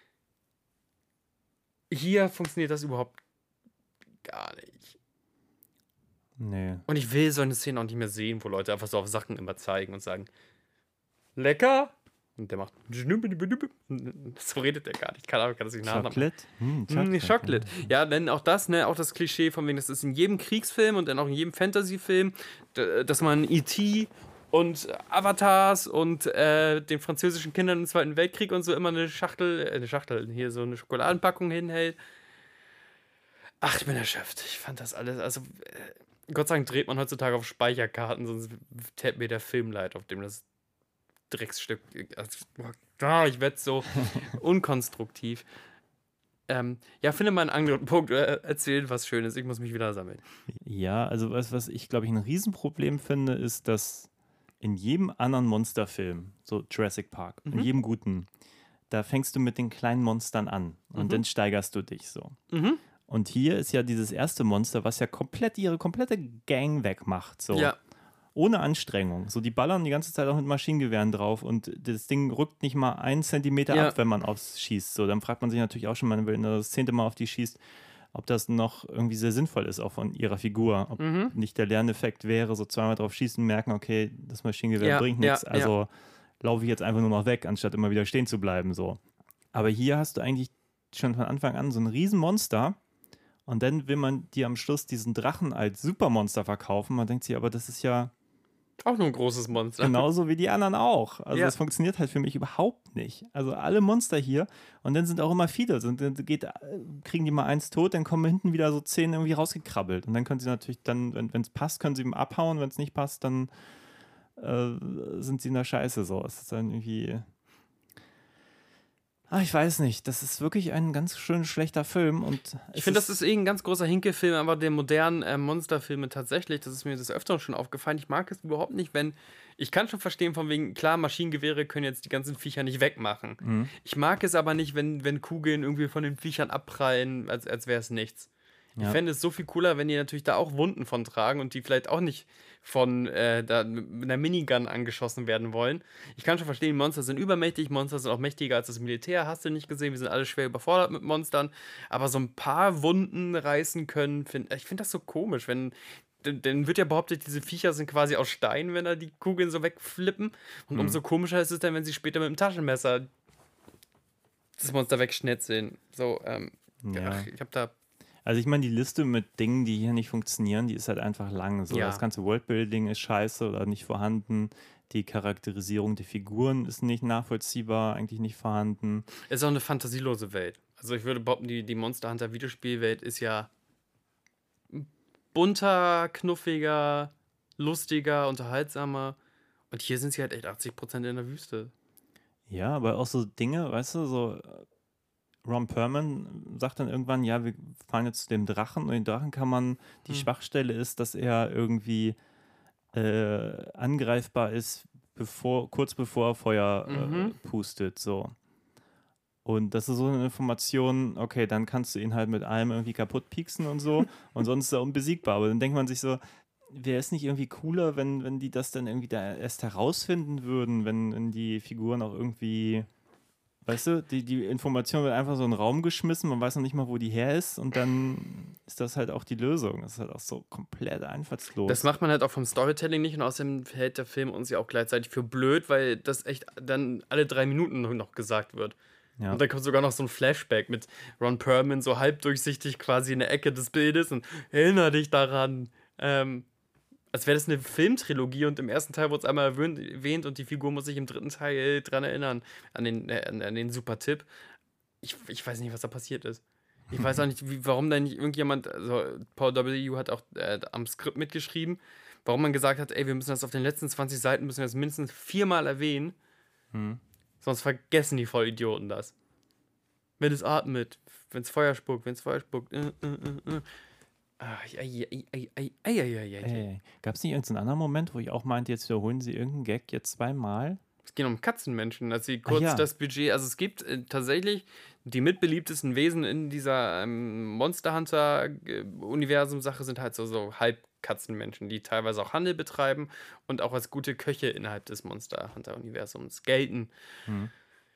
Hier funktioniert das überhaupt gar nicht. Nee. Und ich will so eine Szene auch nicht mehr sehen, wo Leute einfach so auf Sachen immer zeigen und sagen, lecker. Und der macht, so redet der gar nicht. Keine Ahnung, kann das nicht nachmachen. Chocolate? Hm, Mm, Chocolate. Ja, denn auch das, ne, auch das Klischee von wegen, das ist in jedem Kriegsfilm und dann auch in jedem Fantasy-Film, d- dass man E T und Avatars und äh, den französischen Kindern im Zweiten Weltkrieg und so immer eine Schachtel, äh, eine Schachtel, hier so eine Schokoladenpackung hinhält. Ach, ich bin erschöpft. Ich fand das alles, also äh, Gott sei Dank dreht man heutzutage auf Speicherkarten, sonst täte mir der Film leid, auf dem das Drecksstück, also, ah, ich werde so unkonstruktiv. Ähm, ja, finde mal einen anderen Punkt. Äh, erzähl was Schönes. Ich muss mich wieder sammeln. Ja, also was, was ich, glaube ich, ein Riesenproblem finde, ist, dass in jedem anderen Monsterfilm, so Jurassic Park, Mhm. in jedem guten, da fängst du mit den kleinen Monstern an und Mhm. dann steigerst du dich so. Mhm. Und hier ist ja dieses erste Monster, was ja komplett ihre komplette Gang wegmacht, so. Ja. Ohne Anstrengung. So, die ballern die ganze Zeit auch mit Maschinengewehren drauf und das Ding rückt nicht mal einen Zentimeter Ja. ab, wenn man aufs schießt. So, dann fragt man sich natürlich auch schon mal, wenn er das zehnte Mal auf die schießt, ob das noch irgendwie sehr sinnvoll ist, auch von ihrer Figur. Ob Mhm. nicht der Lerneffekt wäre, so zweimal drauf schießen, merken, okay, das Maschinengewehr Ja, bringt ja, nichts, also laufe ich jetzt einfach nur noch weg, anstatt immer wieder stehen zu bleiben. So. Aber hier hast du eigentlich schon von Anfang an so ein Riesenmonster und dann will man dir am Schluss diesen Drachen als Supermonster verkaufen. Man denkt sich, aber das ist ja Auch nur ein großes Monster. genauso wie die anderen auch. Also Ja. das funktioniert halt für mich überhaupt nicht. Also alle Monster hier und dann sind auch immer viele. Und dann geht, kriegen die mal eins tot, dann kommen hinten wieder so zehn irgendwie rausgekrabbelt. Und dann können sie natürlich dann, wenn es passt, können sie ihm abhauen. Wenn es nicht passt, dann äh, sind sie in der Scheiße so. Es ist dann irgendwie... Ah, ich weiß nicht. Das ist wirklich ein ganz schön schlechter Film. Und Ich finde, das ist eh ein ganz großer Hinkelfilm, aber der modernen äh, Monsterfilme tatsächlich, das ist mir des Öfteren schon aufgefallen. Ich mag es überhaupt nicht, wenn. Ich kann schon verstehen, von wegen, klar, Maschinengewehre können jetzt die ganzen Viecher nicht wegmachen. Mhm. Ich mag es aber nicht, wenn, wenn Kugeln irgendwie von den Viechern abprallen, als, als wäre es nichts. Ich Ja. fände es so viel cooler, wenn die natürlich da auch Wunden von tragen und die vielleicht auch nicht von äh, da, mit einer Minigun angeschossen werden wollen. Ich kann schon verstehen, Monster sind übermächtig, Monster sind auch mächtiger als das Militär, hast du nicht gesehen, wir sind alle schwer überfordert mit Monstern, aber so ein paar Wunden reißen können, find, ich finde das so komisch, wenn, dann, dann wird ja behauptet, diese Viecher sind quasi aus Stein, wenn da die Kugeln so wegflippen und Hm. umso komischer ist es dann, wenn sie später mit dem Taschenmesser das Monster wegschnetzeln. So, ähm, Ja. ach, ich hab da Also ich meine, die Liste mit Dingen, die hier nicht funktionieren, die ist halt einfach lang. So, Ja. Das ganze Worldbuilding ist scheiße oder nicht vorhanden. Die Charakterisierung der Figuren ist nicht nachvollziehbar, eigentlich nicht vorhanden. Es ist auch eine fantasielose Welt. Also ich würde behaupten, die, die Monster Hunter Videospielwelt ist ja bunter, knuffiger, lustiger, unterhaltsamer. Und hier sind sie halt echt achtzig Prozent in der Wüste. Ja, aber auch so Dinge, weißt du, so äh, Ron Perlman sagt dann irgendwann, ja, wir fahren jetzt zu dem Drachen und den Drachen kann man, die Hm. Schwachstelle ist, dass er irgendwie äh, angreifbar ist, bevor, kurz bevor er Feuer Mhm. äh, pustet, so. Und das ist so eine Information, okay, dann kannst du ihn halt mit allem irgendwie kaputt pieksen und so und sonst ist er unbesiegbar. Aber dann denkt man sich so, wäre es nicht irgendwie cooler, wenn, wenn die das dann irgendwie da erst herausfinden würden, wenn, wenn die Figuren auch irgendwie, weißt du, die, die Information wird einfach so in den Raum geschmissen, man weiß noch nicht mal, wo die her ist und dann ist das halt auch die Lösung. Das ist halt auch so komplett einfallslos. Das macht man halt auch vom Storytelling nicht und außerdem hält der Film uns ja auch gleichzeitig für blöd, weil das echt dann alle drei Minuten noch gesagt wird. ja. Und dann kommt sogar noch so ein Flashback mit Ron Perlman so halbdurchsichtig quasi in der Ecke des Bildes und erinnere dich daran. Ähm, als wäre das eine Filmtrilogie und im ersten Teil wurde es einmal erwähnt, erwähnt und die Figur muss sich im dritten Teil dran erinnern, an den, äh, an, an den Super-Tipp. Ich, ich weiß nicht, was da passiert ist. Ich weiß auch nicht, wie, warum da nicht irgendjemand, also Paul W. hat auch äh, am Skript mitgeschrieben, warum man gesagt hat, ey, wir müssen das auf den letzten zwanzig Seiten, müssen wir das mindestens viermal erwähnen, Hm. sonst vergessen die Vollidioten das. Wenn es atmet, wenn es Feuer spuckt, wenn es Feuer spuckt. Äh, äh, äh, äh. Ah, ei, ei, ei, ei, ei, ei, ei, ei. Ey, gab es nicht irgendeinen anderen Moment, wo ich auch meinte, jetzt wiederholen sie irgendeinen Gag jetzt zweimal? Es geht um Katzenmenschen, dass sie kurz ja. das Budget, also es gibt äh, tatsächlich die mitbeliebtesten Wesen in dieser ähm, Monster Hunter-Universum-Sache sind halt so, so Halbkatzenmenschen, die teilweise auch Handel betreiben und auch als gute Köche innerhalb des Monster Hunter-Universums gelten. Hm.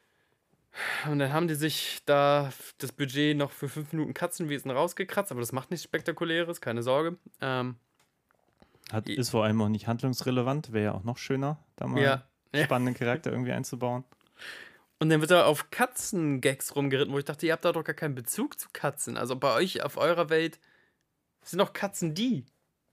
Und dann haben die sich da das Budget noch für fünf Minuten Katzenwesen rausgekratzt, aber das macht nichts Spektakuläres, keine Sorge. Ähm, Hat, I- ist vor allem auch nicht handlungsrelevant, wäre ja auch noch schöner, da mal ja. einen spannenden Charakter irgendwie einzubauen. Und dann wird da auf Katzengags rumgeritten, wo ich dachte, ihr habt da doch gar keinen Bezug zu Katzen. Also bei euch auf eurer Welt sind doch Katzen die.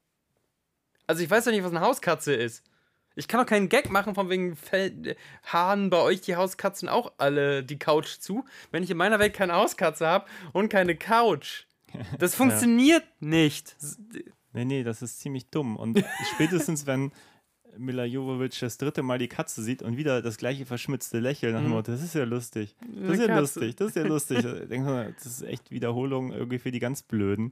Also ich weiß doch nicht, was eine Hauskatze ist. Ich kann doch keinen Gag machen, von wegen Fell Haaren bei euch die Hauskatzen auch alle die Couch zu, wenn ich in meiner Welt keine Hauskatze habe und keine Couch. Das funktioniert nicht. Nee, nee, das ist ziemlich dumm. Und spätestens, wenn Mila Jovovich das dritte Mal die Katze sieht und wieder das gleiche verschmitzte Lächeln nach dem Mhm. Motto, das ist ja lustig, das ist Eine ja Katze. lustig, das ist ja lustig. Ich denke mal, das ist echt Wiederholung irgendwie für die ganz Blöden.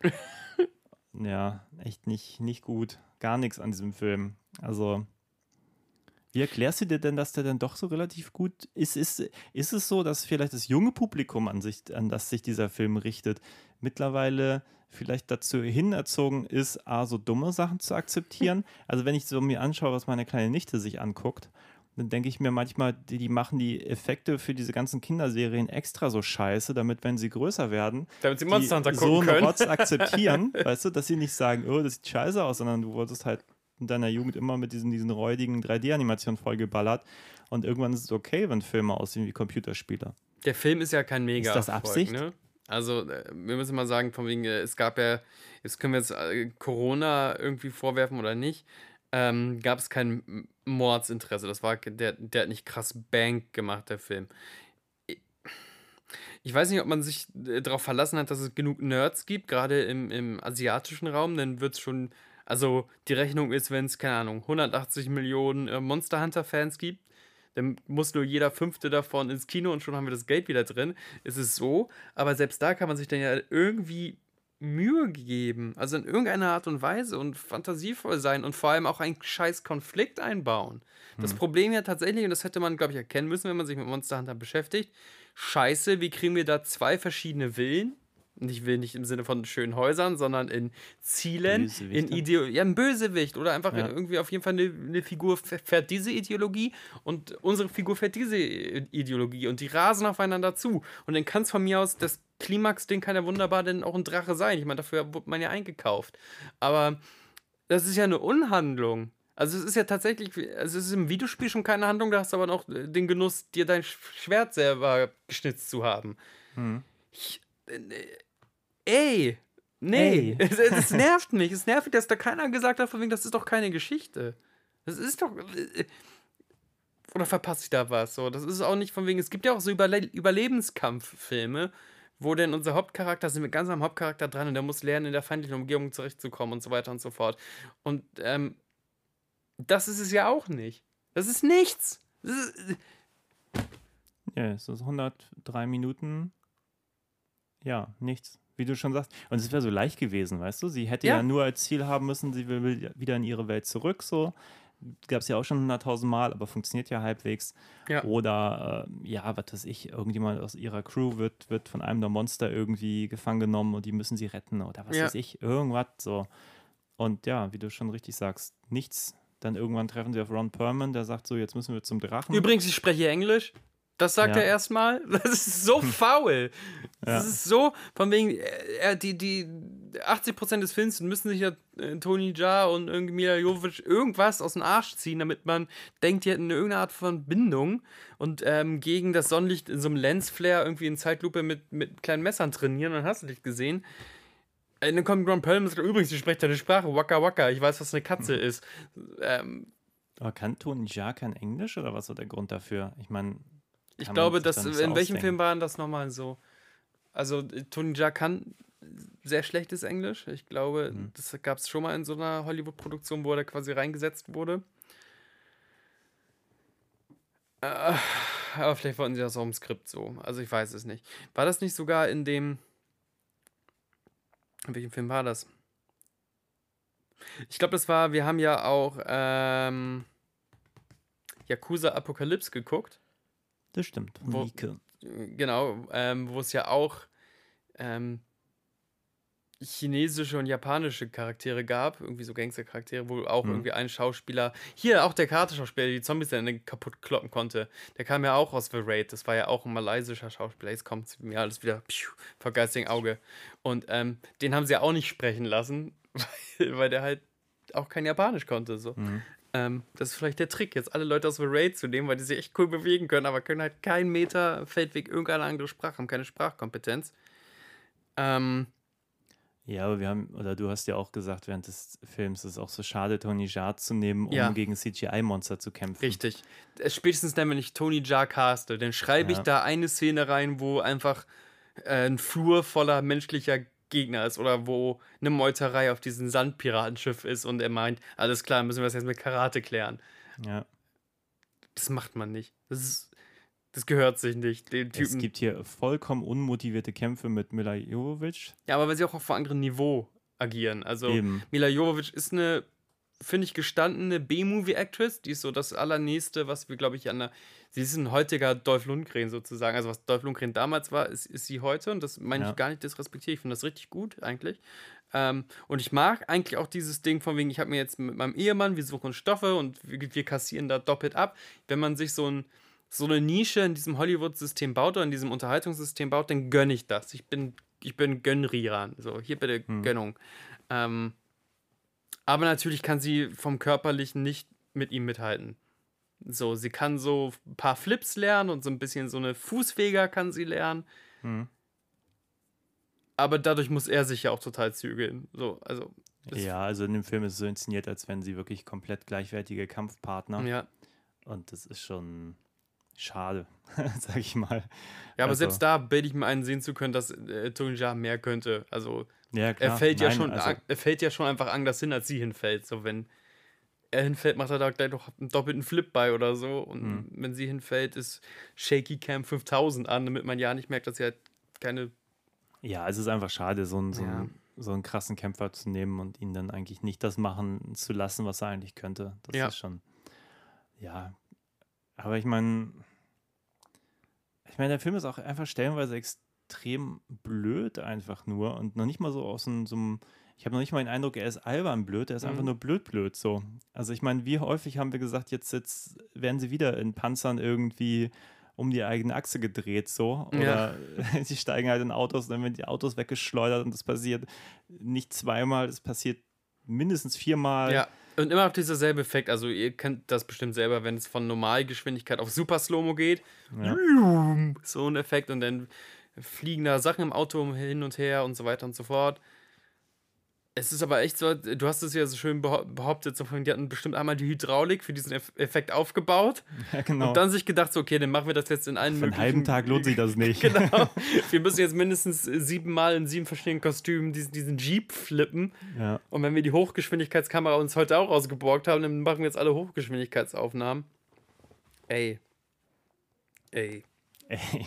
Ja, echt nicht, nicht gut. Gar nichts an diesem Film. Also, wie erklärst du dir denn, dass der dann doch so relativ gut ist? Ist, ist es so, dass vielleicht das junge Publikum, an, sich, an das sich dieser Film richtet, mittlerweile vielleicht dazu hinerzogen ist, A, so dumme Sachen zu akzeptieren? Also wenn ich so mir anschaue, was meine kleine Nichte sich anguckt, dann denke ich mir manchmal, die, die machen die Effekte für diese ganzen Kinderserien extra so scheiße, damit, wenn sie größer werden, Damit sie die Monster Hunter so gucken einen können. Rotz akzeptieren, weißt du, dass sie nicht sagen, oh, das sieht scheiße aus, sondern du wurdest halt in deiner Jugend immer mit diesen, diesen räudigen drei D-Animationen vollgeballert und irgendwann ist es okay, wenn Filme aussehen wie Computerspiele. Der Film ist ja kein mega Ist das Absicht? Ne? Also, äh, wir müssen mal sagen, von wegen, äh, es gab ja, jetzt können wir jetzt äh, Corona irgendwie vorwerfen oder nicht, ähm, gab es kein M- Mordsinteresse. Das war, der, der hat nicht krass Bank gemacht, der Film. Ich- Ich weiß nicht, ob man sich äh, darauf verlassen hat, dass es genug Nerds gibt, gerade im, im asiatischen Raum, dann wird es schon, also die Rechnung ist, wenn es, keine Ahnung, hundertachtzig Millionen äh, Monster Hunter-Fans gibt, dann muss nur jeder Fünfte davon ins Kino und schon haben wir das Geld wieder drin. Es ist so, aber selbst da kann man sich dann ja irgendwie Mühe geben. Also in irgendeiner Art und Weise und fantasievoll sein und vor allem auch einen scheiß Konflikt einbauen. Das Problem ja tatsächlich, und das hätte man, glaube ich, erkennen müssen, wenn man sich mit Monster Hunter beschäftigt, scheiße, wie kriegen wir da zwei verschiedene Villen? Und ich will nicht im Sinne von schönen Häusern, sondern in Zielen, in Bösewichte. Ideo ja, ein Bösewicht oder einfach Ja. irgendwie auf jeden Fall eine, eine Figur f- fährt diese Ideologie und unsere Figur fährt diese Ideologie und die rasen aufeinander zu. Und dann kann es von mir aus, das Klimax-Ding kann ja wunderbar dann auch ein Drache sein. Ich meine, dafür wurde man ja eingekauft. Aber das ist ja eine Unhandlung. Also es ist ja tatsächlich, also es ist im Videospiel schon keine Handlung, da hast du aber noch den Genuss, dir dein Sch- Schwert selber geschnitzt zu haben. Hm. Ich, äh, ey, nee, Ey. es, es nervt mich. Es nervt mich, dass da keiner gesagt hat, von wegen, das ist doch keine Geschichte. Das ist doch. äh, Oder verpasse ich da was? So, das ist auch nicht von wegen. Es gibt ja auch so Überle Überlebenskampffilme, wo denn unser Hauptcharakter, sind wir ganz am Hauptcharakter dran und der muss lernen, in der feindlichen Umgebung zurechtzukommen und so weiter und so fort. Und ähm, das ist es ja auch nicht. Das ist nichts. Das ist, Ja, es ist hundertdrei Minuten. Ja, nichts. Wie du schon sagst. Und es wäre so leicht gewesen, weißt du? Sie hätte ja. Ja. nur als Ziel haben müssen, sie will wieder in ihre Welt zurück, so. Gab es ja auch schon hunderttausend Mal, aber funktioniert ja halbwegs. Ja. Oder, äh, ja, was weiß ich, irgendjemand aus ihrer Crew wird, wird von einem der Monster irgendwie gefangen genommen und die müssen sie retten oder was Ja. weiß ich, irgendwas so. Und ja, wie du schon richtig sagst, nichts. Dann irgendwann treffen sie auf Ron Perlman, der sagt so, jetzt müssen wir zum Drachen. Übrigens, ich spreche Englisch. Das sagt Ja. er erstmal. Das ist so faul. Das Ja. ist so, von wegen, äh, die, die achtzig Prozent des Films müssen sich ja äh, Tony Jaa und irgendwie Mila Jovovich irgendwas aus dem Arsch ziehen, damit man denkt, die hätten irgendeine Art von Bindung und ähm, gegen das Sonnenlicht in so einem Lensflare irgendwie in Zeitlupe mit, mit kleinen Messern trainieren. Und dann hast du dich gesehen. Äh, dann kommt Ron Perlman und sagt, übrigens, die spricht deine Sprache, Waka Waka, ich weiß, was eine Katze ist. Ähm, Aber kann Tony Jaa kein Englisch oder was war der Grund dafür? Ich meine, Ich kann man glaube, sich dass doch in nicht so welchem ausdenken. Film war denn das nochmal so? Also äh, Tony Jaa kann sehr schlechtes Englisch. Ich glaube, Mhm. das gab es schon mal in so einer Hollywood-Produktion, wo er da quasi reingesetzt wurde. Äh, aber vielleicht wollten sie das auch im Skript so. Also ich weiß es nicht. War das nicht sogar in dem... In welchem Film war das? Ich glaube, das war... Wir haben ja auch ähm, Yakuza Apocalypse geguckt. Das stimmt. Wo- Mieke. Genau, ähm, wo es ja auch ähm, chinesische und japanische Charaktere gab, irgendwie so Gangster-Charaktere, wo auch Mhm. irgendwie ein Schauspieler, hier auch der Karate-Schauspieler, der die Zombies dann kaputt kloppen konnte, der kam ja auch aus The Raid, das war ja auch ein malaysischer Schauspieler, jetzt kommt mir alles wieder pschuh, vor geistigen Auge. Und ähm, den haben sie ja auch nicht sprechen lassen, weil, weil der halt auch kein Japanisch konnte, so. Mhm. Ähm, das ist vielleicht der Trick, jetzt alle Leute aus The Raid zu nehmen, weil die sich echt cool bewegen können, aber können halt keinen Meter Feldweg irgendeine andere Sprache, haben keine Sprachkompetenz. Ähm, Ja, aber wir haben, oder du hast ja auch gesagt während des Films, es ist auch so schade, Tony Jaa zu nehmen, um Ja. gegen C G I-Monster zu kämpfen. richtig. Äh, Spätestens dann, wenn ich Tony Jaa caste, dann schreibe ich Ja. da eine Szene rein, wo einfach äh, ein Flur voller menschlicher Gegner ist oder wo eine Meuterei auf diesem Sandpiratenschiff ist und er meint, alles klar, müssen wir das jetzt mit Karate klären. Ja. Das macht man nicht. Das ist, das gehört sich nicht. Den Typen. Es gibt hier vollkommen unmotivierte Kämpfe mit Mila Jovovich. Ja, aber weil sie auch auf einem anderen Niveau agieren. Also Eben. Mila Jovovich ist eine, finde ich, gestandene B-Movie-Actress. Die ist so das Allernächste, was wir, glaube ich, an der... Sie ist ein heutiger Dolph Lundgren sozusagen. Also was Dolph Lundgren damals war, ist, ist sie heute. Und das meine Ja. ich gar nicht disrespektiert. Ich finde das richtig gut eigentlich. Ähm, und ich mag eigentlich auch dieses Ding von wegen, ich habe mir jetzt mit meinem Ehemann, wir suchen Stoffe und wir, wir kassieren da doppelt ab. Wenn man sich so, ein, so eine Nische in diesem Hollywood-System baut oder in diesem Unterhaltungssystem baut, dann gönne ich das. Ich bin, ich bin Gönnriran. So, hier bitte Hm. Gönnung. Ähm, aber natürlich kann sie vom Körperlichen nicht mit ihm mithalten. So, sie kann so ein paar Flips lernen und so ein bisschen so eine Fußfeger kann sie lernen. Hm. Aber dadurch muss er sich ja auch total zügeln. So, also. das- Ja, also in dem Film ist es so inszeniert, als wären sie wirklich komplett gleichwertige Kampfpartner. Ja. Und das ist schon schade, sag ich mal. Ja, aber Also, selbst da bilde ich mir einen sehen zu können, dass äh, Tony Jaa mehr könnte. Also ja, klar. er fällt ja Nein, schon, also, an- er fällt ja schon einfach anders hin, als sie hinfällt. So, wenn er hinfällt, macht er da gleich noch einen doppelten Flip bei oder so. Und Mhm. wenn sie hinfällt, ist Shaky Cam fünftausend an, damit man ja nicht merkt, dass sie halt keine. ja, es ist einfach schade, so einen, so, Ja. einen, so einen krassen Kämpfer zu nehmen und ihn dann eigentlich nicht das machen zu lassen, was er eigentlich könnte. Das Ja. ist schon, ja. Aber ich meine, ich meine, der Film ist auch einfach stellenweise extrem blöd einfach nur und noch nicht mal so aus so, so einem, ich habe noch nicht mal den Eindruck, er ist albern blöd, er ist einfach Mhm. nur blöd blöd so. Also ich meine, wie häufig haben wir gesagt, jetzt, jetzt werden sie wieder in Panzern irgendwie um die eigene Achse gedreht so oder sie steigen halt in Autos und dann werden die Autos weggeschleudert und das passiert nicht zweimal, das passiert mindestens viermal. Ja. Und immer noch dieser selbe Effekt. Also ihr kennt das bestimmt selber, wenn es von Normalgeschwindigkeit auf Super Slow-Mo geht. Ja. So ein Effekt und dann fliegen da Sachen im Auto hin und her und so weiter und so fort. Es ist aber echt so, du hast es ja so schön behau- behauptet, so von, die hatten bestimmt einmal die Hydraulik für diesen Eff- Effekt aufgebaut Ja, genau. und dann sich gedacht, so, okay, dann machen wir das jetzt in allen Für einen möglichen... halben Tag lohnt sich das nicht. Genau. Wir müssen jetzt mindestens siebenmal in sieben verschiedenen Kostümen diesen, diesen Jeep flippen. Ja. Und wenn wir die Hochgeschwindigkeitskamera uns heute auch ausgeborgt haben, dann machen wir jetzt alle Hochgeschwindigkeitsaufnahmen. Ey. Ey. Ey.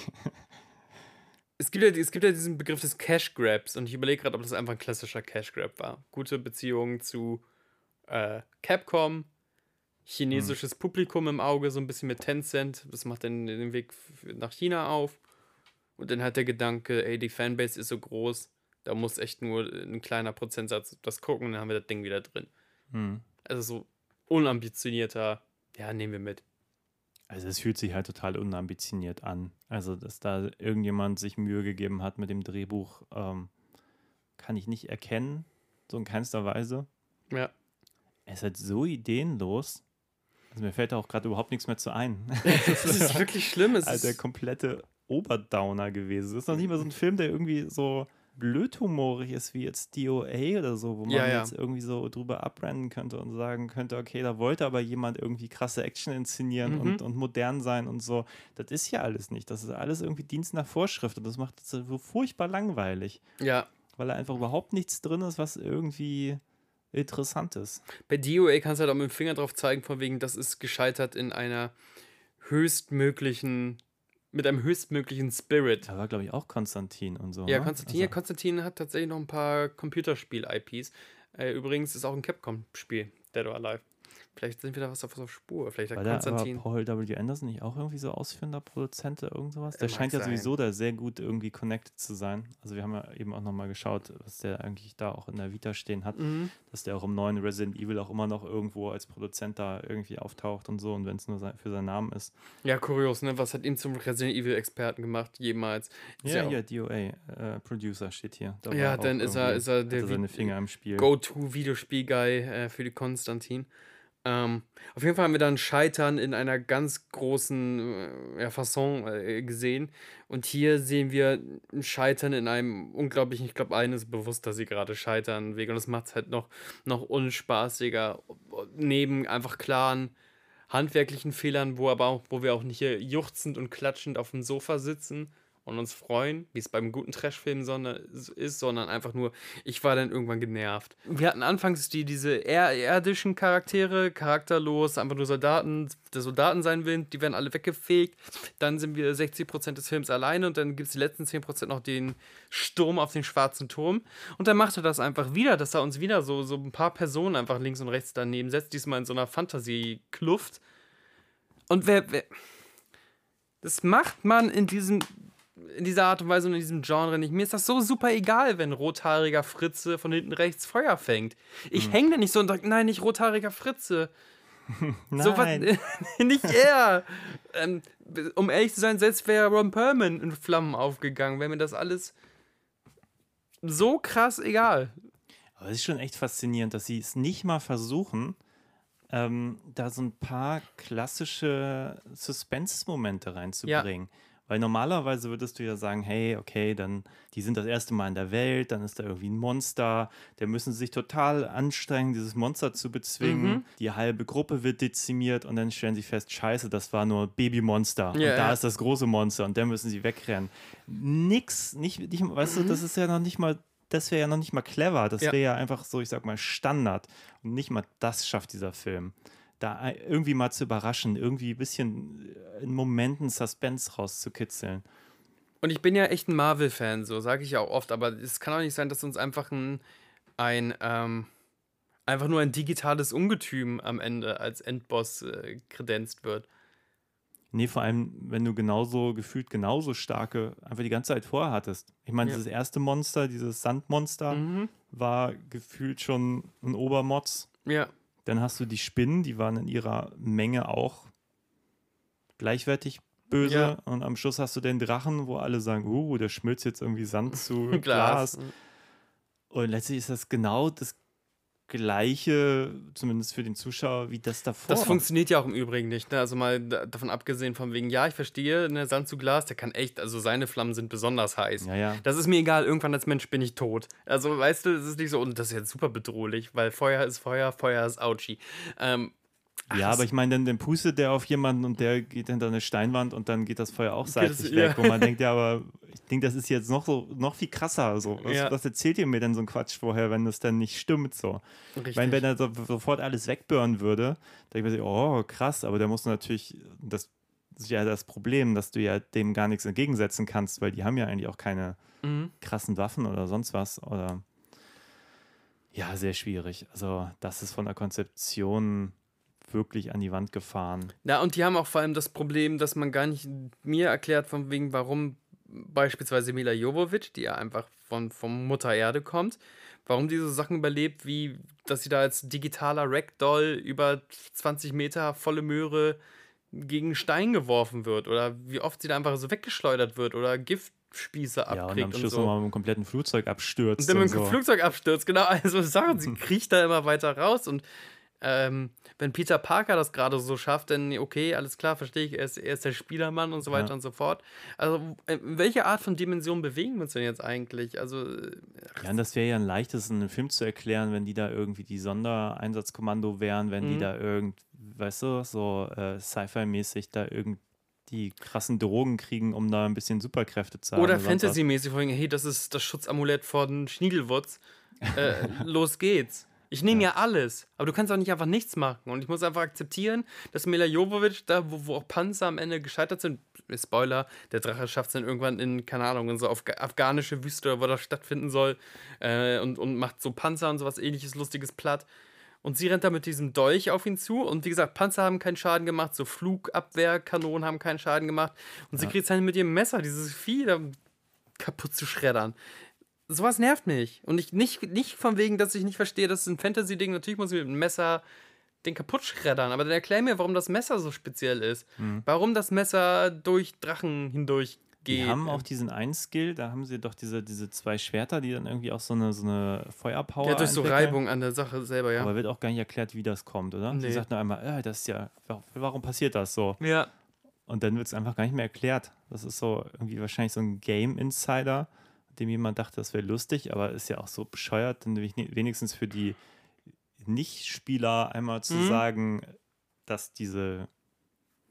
Es gibt, ja, es gibt ja diesen Begriff des Cash Grabs und ich überlege gerade, ob das einfach ein klassischer Cash Grab war. Gute Beziehung zu äh, Capcom, chinesisches Publikum im Auge, so ein bisschen mit Tencent. Das macht dann den Weg f- nach China auf. Und dann hat der Gedanke, ey, die Fanbase ist so groß, da muss echt nur ein kleiner Prozentsatz das gucken und dann haben wir das Ding wieder drin. Hm. Also so unambitionierter, ja, nehmen wir mit. Also es fühlt sich halt total unambitioniert an. Also dass da irgendjemand sich Mühe gegeben hat mit dem Drehbuch, ähm, kann ich nicht erkennen, so in keinster Weise. Ja. Er ist halt so ideenlos. Also mir fällt da auch gerade überhaupt nichts mehr zu ein. Das ist wirklich schlimm. Es Also der ist, komplette Oberdowner gewesen. Das ist noch nicht mal so ein Film, der irgendwie so blödhumorig ist wie jetzt D O A oder so, wo man Ja, ja. jetzt irgendwie so drüber abrennen könnte und sagen könnte, okay, da wollte aber jemand irgendwie krasse Action inszenieren Mhm. und, und modern sein und so. Das ist ja alles nicht. Das ist alles irgendwie Dienst nach Vorschrift und das macht es so furchtbar langweilig, ja. weil da einfach überhaupt nichts drin ist, was irgendwie interessant ist. Bei D O A kannst du halt auch mit dem Finger drauf zeigen, von wegen, das ist gescheitert in einer höchstmöglichen, mit einem höchstmöglichen Spirit. Da war, glaube ich, auch Konstantin und so. Ja, ne? Konstantin, Also- ja, Konstantin hat tatsächlich noch ein paar Computerspiel-I Ps. Äh, übrigens ist auch ein Capcom-Spiel, Dead or Alive. Vielleicht sind wir da was auf, auf Spur. Vielleicht hat War da aber Konstantin. Paul W. Anderson nicht auch irgendwie so ausführender Produzent oder irgend sowas? Der Mag scheint ja sein. sowieso da sehr gut irgendwie connected zu sein. Also wir haben ja eben auch nochmal geschaut, was der eigentlich da auch in der Vita stehen hat, Mhm. dass der auch im neuen Resident Evil auch immer noch irgendwo als Produzent da irgendwie auftaucht und so und wenn es nur sein, für seinen Namen ist. Ja, kurios, ne? Was hat ihn zum Resident Evil-Experten gemacht, jemals? Ist Ja, auch- ja, D O A, äh, Producer steht hier. Da Ja, war auch dann ist er, irgendwie- ist er hat der er seine Vi- Finger im Spiel. Go-To-Videospiel-Guy äh, für die Konstantin. Ähm, auf jeden Fall haben wir dann Scheitern in einer ganz großen äh, ja, Fasson äh, gesehen. Und hier sehen wir ein Scheitern in einem unglaublichen, ich glaube, allen ist bewusst, dass sie gerade scheitern. Wegen. Und das macht es halt noch, noch unspaßiger. Neben einfach klaren handwerklichen Fehlern, wo aber auch, wo wir auch nicht hier juchzend und klatschend auf dem Sofa sitzen und uns freuen, wie es beim guten Trash-Film sondern, ist, sondern einfach nur, ich war dann irgendwann genervt. Wir hatten anfangs die, diese eher irdischen Charaktere, charakterlos, einfach nur Soldaten, der Soldaten sein will, die werden alle weggefegt. Dann sind wir sechzig Prozent des Films alleine und dann gibt es die letzten zehn Prozent noch den Sturm auf den schwarzen Turm. Und dann macht er das einfach wieder, dass er uns wieder so, so ein paar Personen einfach links und rechts daneben setzt, diesmal in so einer Fantasie-Kluft. Und wer, wer... Das macht man in diesem, in dieser Art und Weise und in diesem Genre nicht. Mir ist das so super egal, wenn rothaariger Fritze von hinten rechts Feuer fängt. Ich hm. hänge da nicht so und sage, nein, nicht rothaariger Fritze. Nein. So was, nicht er. Ähm, um ehrlich zu sein, selbst wäre Ron Perlman in Flammen aufgegangen, wäre mir das alles so krass egal. Aber es ist schon echt faszinierend, dass sie es nicht mal versuchen, Ähm, da so ein paar klassische Suspense-Momente reinzubringen. Ja. Weil normalerweise würdest du ja sagen, hey, okay, dann, die sind das erste Mal in der Welt, dann ist da irgendwie ein Monster, da müssen sie sich total anstrengen, dieses Monster zu bezwingen. Mhm. Die halbe Gruppe wird dezimiert und dann stellen sie fest, scheiße, das war nur Babymonster. Ja, und da ja. ist das große Monster und dann müssen sie wegrennen. Nix, nicht, nicht weißt mhm. du, das ist ja noch nicht mal Das wäre ja noch nicht mal clever. Das ja. wäre ja einfach so, ich sag mal, Standard. Und nicht mal das schafft dieser Film. Da irgendwie mal zu überraschen, irgendwie ein bisschen in Momenten Suspense rauszukitzeln. Und ich bin ja echt ein Marvel-Fan, so sage ich ja auch oft, aber es kann auch nicht sein, dass uns einfach ein, ein ähm, einfach nur ein digitales Ungetüm am Ende als Endboss äh, kredenzt wird. Nee, vor allem, wenn du genauso, gefühlt genauso starke, einfach die ganze Zeit vorher hattest. Ich meine, ja. dieses erste Monster, dieses Sandmonster, mhm. war gefühlt schon ein Obermotz. Ja. Dann hast du die Spinnen, die waren in ihrer Menge auch gleichwertig böse. Ja. Und am Schluss hast du den Drachen, wo alle sagen, uh, der schmilzt jetzt irgendwie Sand zu Glas. Glas. Und letztlich ist das genau das Gleiche, zumindest für den Zuschauer, wie das davor. Das funktioniert ja auch im Übrigen nicht. Ne? Also mal da, davon abgesehen von wegen, ja, ich verstehe, ne, Sand zu Glas, der kann echt, also seine Flammen sind besonders heiß. Ja, ja. Das ist mir egal, irgendwann als Mensch bin ich tot. Also weißt du, es ist nicht so, und das ist jetzt super bedrohlich, weil Feuer ist Feuer, Feuer ist Auchi. Ähm, Ach, ja, aber ich meine, dann, dann pustet der auf jemanden und der geht hinter eine Steinwand und dann geht das Feuer auch seitlich das, weg. Ja. Wo man denkt, ja, aber ich denke, das ist jetzt noch so noch viel krasser. So. Was, ja. was erzählt ihr mir denn so ein Quatsch vorher, wenn das dann nicht stimmt? So? Ich meine, wenn er so, sofort alles wegbören würde, dann denke ich mir, oh, krass, aber da musst du natürlich, das ist ja das Problem, dass du ja dem gar nichts entgegensetzen kannst, weil die haben ja eigentlich auch keine mhm. krassen Waffen oder sonst was. Oder ja, sehr schwierig. Also, das ist von der Konzeption wirklich an die Wand gefahren. Ja, und die haben auch vor allem das Problem, dass man gar nicht mir erklärt, von wegen, warum beispielsweise Mila Jovovich, die ja einfach von, von Mutter Erde kommt, warum die so Sachen überlebt, wie, dass sie da als digitaler Ragdoll über zwanzig Meter volle Möhre gegen Stein geworfen wird oder wie oft sie da einfach so weggeschleudert wird oder Giftspieße abkriegt. Ja, und am Schluss so. nochmal mit einem kompletten Flugzeug abstürzt. Und dann mit dem so. Flugzeug abstürzt, genau. Also Sachen, sie kriecht da immer weiter raus und Ähm, wenn Peter Parker das gerade so schafft, dann okay, alles klar, verstehe ich, er ist, er ist der Spielermann und so weiter ja. und so fort. Also, in welche Art von Dimension bewegen wir uns denn jetzt eigentlich? Also, ach, ja, und das wäre ja ein leichtes, einen Film zu erklären, wenn die da irgendwie die Sondereinsatzkommando wären, wenn mhm. die da irgend, weißt du, so äh, Sci-Fi-mäßig da irgendwie die krassen Drogen kriegen, um da ein bisschen Superkräfte zu haben. Oder Fantasy-mäßig, vor allem, hey, das ist das Schutzamulett von Schniedelwutz. Äh, los geht's. Ich nehme ja. ja alles, aber du kannst auch nicht einfach nichts machen. Und ich muss einfach akzeptieren, dass Mila Jovovich, da wo, wo auch Panzer am Ende gescheitert sind, Spoiler, der Drache schafft es dann irgendwann in, keine Ahnung, in so Afga- afghanische Wüste, oder wo das stattfinden soll, äh, und, und macht so Panzer und sowas ähnliches, lustiges platt. Und sie rennt da mit diesem Dolch auf ihn zu. Und wie gesagt, Panzer haben keinen Schaden gemacht, so Flugabwehrkanonen haben keinen Schaden gemacht. Und ja. sie kriegt es halt mit ihrem Messer, dieses Vieh da kaputt zu schreddern. Sowas nervt mich. Und ich, nicht, nicht von wegen, dass ich nicht verstehe, das ist ein Fantasy-Ding. Natürlich muss ich mit dem Messer den kaputt schreddern. Aber dann erklär mir, warum das Messer so speziell ist. Mhm. Warum das Messer durch Drachen hindurch geht. Die haben auch diesen einen Skill, da haben sie doch diese, diese zwei Schwerter, die dann irgendwie auch so eine, so eine Feuerpower ja, durch so Reibung an der Sache selber, ja. Aber wird auch gar nicht erklärt, wie das kommt, oder? Nee. Sie sagt nur einmal, äh, das ist ja, warum passiert das so? Ja. Und dann wird es einfach gar nicht mehr erklärt. Das ist so irgendwie wahrscheinlich so ein Game-Insider, dem jemand dachte, das wäre lustig, aber ist ja auch so bescheuert, denn wenigstens für die Nicht-Spieler einmal zu mhm. sagen, dass diese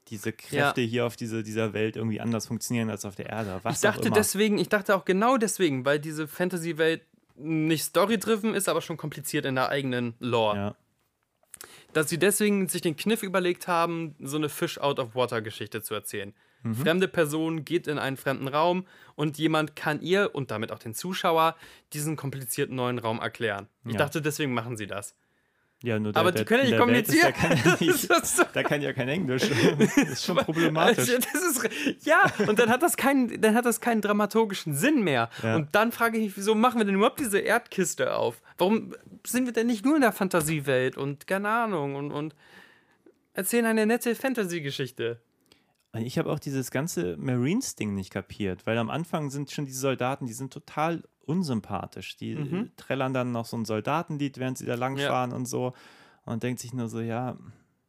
diese Kräfte Ja. hier auf diese, dieser Welt irgendwie anders funktionieren als auf der Erde. Was Ich dachte auch immer. deswegen, ich dachte auch genau deswegen, weil diese Fantasy-Welt nicht story-driven ist, aber schon kompliziert in der eigenen Lore. Ja. Dass sie deswegen sich den Kniff überlegt haben, so eine Fish-out-of-water-Geschichte zu erzählen. Mhm. Fremde Person geht in einen fremden Raum und jemand kann ihr und damit auch den Zuschauer diesen komplizierten neuen Raum erklären. Ich Ja. dachte, deswegen machen sie das. Ja, nur der, Aber die der, können ja in nicht der Welt ist der kommunizieren. kann, nicht, Das ist so- der kann ja kein Englisch. Das ist schon problematisch. Also, das ist, ja, und dann hat das keinen, dann hat das keinen dramaturgischen Sinn mehr. Ja. Und dann frage ich mich, wieso machen wir denn überhaupt diese Erdkiste auf? Warum sind wir denn nicht nur in der Fantasiewelt und keine Ahnung und, und erzählen eine nette Fantasy-Geschichte? Und ich habe auch dieses ganze Marines-Ding nicht kapiert, weil am Anfang sind schon diese Soldaten, die sind total unsympathisch. Die Mhm. trällern dann noch so ein Soldatenlied, während sie da langfahren und so. Und denkt sich nur so, ja,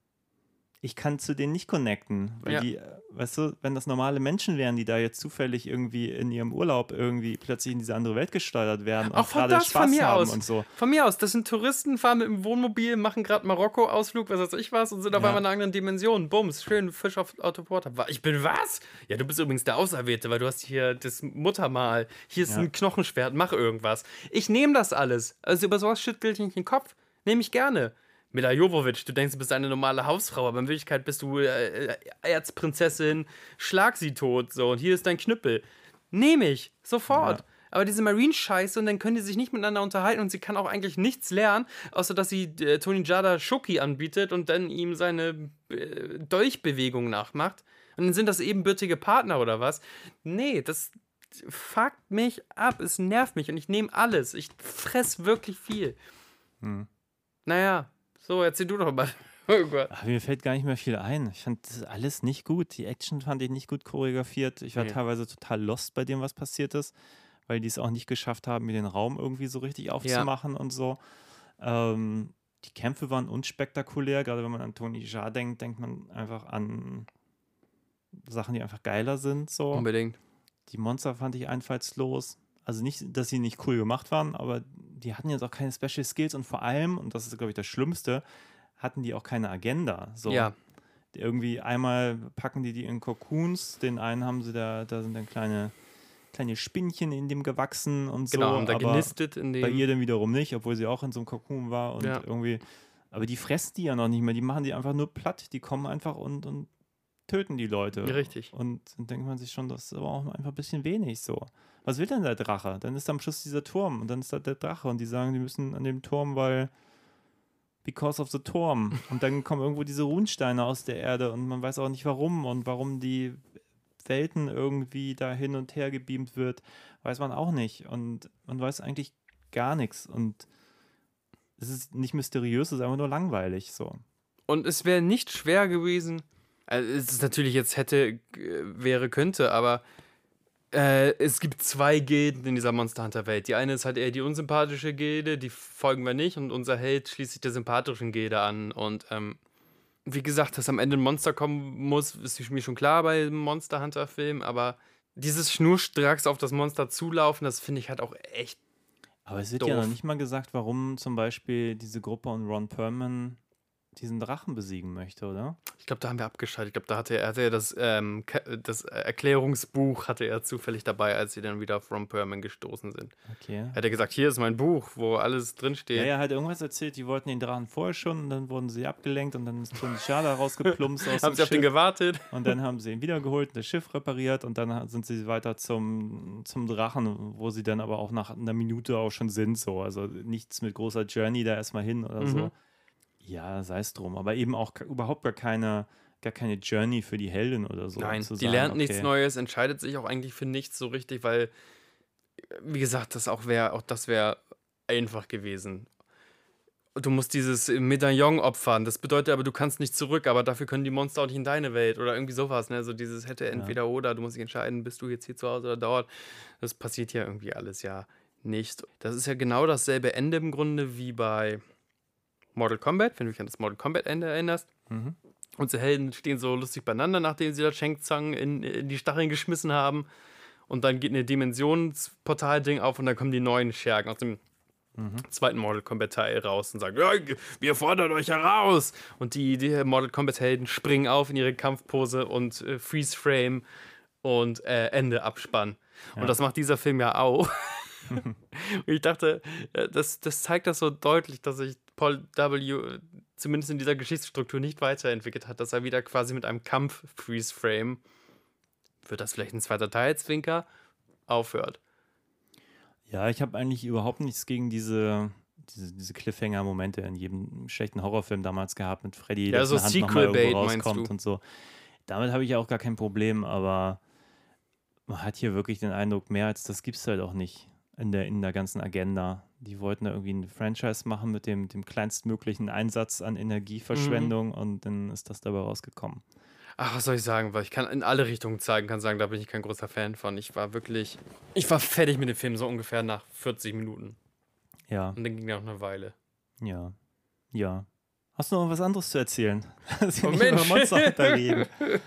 ich kann zu denen nicht connecten. Weil Ja. die, äh, weißt du, wenn das normale Menschen wären, die da jetzt zufällig irgendwie in ihrem Urlaub irgendwie plötzlich in diese andere Welt gesteuert werden Auch und von gerade das Spaß von mir haben aus. und so. Von mir aus, das sind Touristen, fahren mit dem Wohnmobil, machen gerade Marokko-Ausflug, was weiß ich was, und sind auf Ja. einmal in einer anderen Dimension. Bums, schön Fisch auf Out of Water. Wa- Ich bin was? Ja, du bist übrigens der Auserwählte, weil du hast hier das Muttermal. Hier ist Ja. ein Knochenschwert, mach irgendwas. Ich nehme das alles. Also über sowas schüttelt ich nicht den Kopf. Nehme ich gerne. Mila Jovovich, du denkst, du bist eine normale Hausfrau, aber in Wirklichkeit bist du äh, Erzprinzessin, schlag sie tot, so, und hier ist dein Knüppel. Nehme ich, sofort. Ja. Aber diese Marine-Scheiße, und dann können die sich nicht miteinander unterhalten und sie kann auch eigentlich nichts lernen, außer dass sie äh, Tony Jada Shoki anbietet und dann ihm seine äh, Dolchbewegung nachmacht. Und dann sind das ebenbürtige Partner oder was? Nee, das fuckt mich ab, es nervt mich und ich nehme alles. Ich fress wirklich viel. Hm. Naja, so, erzähl du doch mal. Oh Gott. Ach, mir fällt gar nicht mehr viel ein. Ich fand das alles nicht gut. Die Action fand ich nicht gut choreografiert. Ich war Nee. teilweise total lost bei dem, was passiert ist, weil die es auch nicht geschafft haben, mir den Raum irgendwie so richtig aufzumachen und so. Ähm, die Kämpfe waren unspektakulär. Gerade wenn man an Tony Jaa denkt, denkt man einfach an Sachen, die einfach geiler sind. So. Unbedingt. Die Monster fand ich einfallslos. Also nicht, dass sie nicht cool gemacht waren, aber die hatten jetzt auch keine Special Skills und vor allem, und das ist, glaube ich, das Schlimmste, hatten die auch keine Agenda. So. Ja. Irgendwie einmal packen die die in Cocoons, den einen haben sie da, da sind dann kleine, kleine Spinnchen in dem gewachsen und Genau, so. haben da aber genistet in dem. bei ihr dann wiederum nicht, obwohl sie auch in so einem Kokon war und Ja. irgendwie, aber die fressen die ja noch nicht mehr, die machen die einfach nur platt, die kommen einfach und, und töten die Leute. Richtig. Und dann denkt man sich schon, das ist aber auch einfach ein bisschen wenig so. Was will denn der Drache? Dann ist am Schluss dieser Turm und dann ist da der Drache und die sagen, die müssen an dem Turm, weil because of the Turm. Und dann kommen irgendwo diese Runensteine aus der Erde und man weiß auch nicht warum und warum die Welten irgendwie da hin und her gebeamt wird, weiß man auch nicht. Und man weiß eigentlich gar nichts. Und es ist nicht mysteriös, es ist einfach nur langweilig so. Und es wäre nicht schwer gewesen, also es ist natürlich jetzt hätte, äh, wäre, könnte, aber äh, es gibt zwei Gilden in dieser Monster Hunter Welt. Die eine ist halt eher die unsympathische Gilde, die folgen wir nicht und unser Held schließt sich der sympathischen Gilde an. Und ähm, wie gesagt, dass am Ende ein Monster kommen muss, ist mir schon klar bei einem Monster Hunter Film, aber dieses schnurstracks auf das Monster zulaufen, das finde ich halt auch echt. Aber es wird Doof. ja noch nicht mal gesagt, warum zum Beispiel diese Gruppe und Ron Perlman diesen Drachen besiegen möchte, oder? Ich glaube, da haben wir abgeschaltet. Ich glaube, da hatte er, hatte er das, ähm, Ka- das Erklärungsbuch hatte er zufällig dabei, als sie dann wieder auf Ron Perlman gestoßen sind. Okay. Hat er gesagt, hier ist mein Buch, wo alles Ja, drinsteht. er hat irgendwas erzählt, die wollten den Drachen vorher schon und dann wurden sie abgelenkt und dann ist Tony Jaa rausgeplumpst aus Haben dem sie auf den Schiff gewartet? und dann haben sie ihn wiedergeholt, das Schiff repariert und dann sind sie weiter zum, zum Drachen, wo sie dann aber auch nach einer Minute auch schon sind, so. Also nichts mit großer Journey da erstmal hin oder Mhm. so. Ja, sei es drum. Aber eben auch ke- überhaupt gar keine, gar keine Journey für die Heldin oder so. Nein, zu die sagen, lernt okay, nichts Neues, entscheidet sich auch eigentlich für nichts so richtig, weil, wie gesagt, das auch wäre, auch das wäre einfach gewesen. Du musst dieses Medaillon opfern, das bedeutet aber, du kannst nicht zurück, aber dafür können die Monster auch nicht in deine Welt oder irgendwie sowas, ne? Also dieses hätte entweder oder, du musst dich entscheiden, bist du jetzt hier zu Hause oder dort. Das passiert ja irgendwie alles ja nicht. Das ist ja genau dasselbe Ende im Grunde wie bei Mortal Kombat, wenn du dich an das Mortal Kombat Ende erinnerst. Mhm. Unsere Helden stehen so lustig beieinander, nachdem sie das Shang Tsung in, in die Stacheln geschmissen haben. Und dann geht eine Dimensionsportal-Ding auf und dann kommen die neuen Schergen aus dem Mhm. zweiten Mortal Kombat Teil raus und sagt, ja, wir fordern euch heraus. Und die, die Mortal Kombat Helden springen auf in ihre Kampfpose und äh, Freeze Frame und äh, Ende Abspann. Ja. Und das macht dieser Film ja auch. Und ich dachte, äh, das, das zeigt das so deutlich, dass sich Paul W. zumindest in dieser Geschichtsstruktur nicht weiterentwickelt hat, dass er wieder quasi mit einem Kampf Freeze Frame, wird das vielleicht ein zweiter Teil, Zwinker, aufhört. Ja, ich habe eigentlich überhaupt nichts gegen diese, diese, diese Cliffhanger-Momente in jedem schlechten Horrorfilm damals gehabt mit Freddy, Ja, dessen so Hand nochmal irgendwo Sequel-Bait, meinst rauskommt du? und so. Damit habe ich ja auch gar kein Problem, aber man hat hier wirklich den Eindruck, mehr als das gibt es halt auch nicht in der, in der ganzen Agenda. Die wollten da irgendwie ein Franchise machen mit dem, dem kleinstmöglichen Einsatz an Energieverschwendung Mhm. und dann ist das dabei rausgekommen. Ach, was soll ich sagen? Weil ich kann in alle Richtungen zeigen, kann sagen, da bin ich kein großer Fan von. Ich war wirklich, ich war fertig mit dem Film so ungefähr nach vierzig Minuten. Ja, Und dann ging ja noch eine Weile. ja, ja. Hast du noch was anderes zu erzählen? Dass wir Oh, nicht über Mensch. Monster Hunter reden.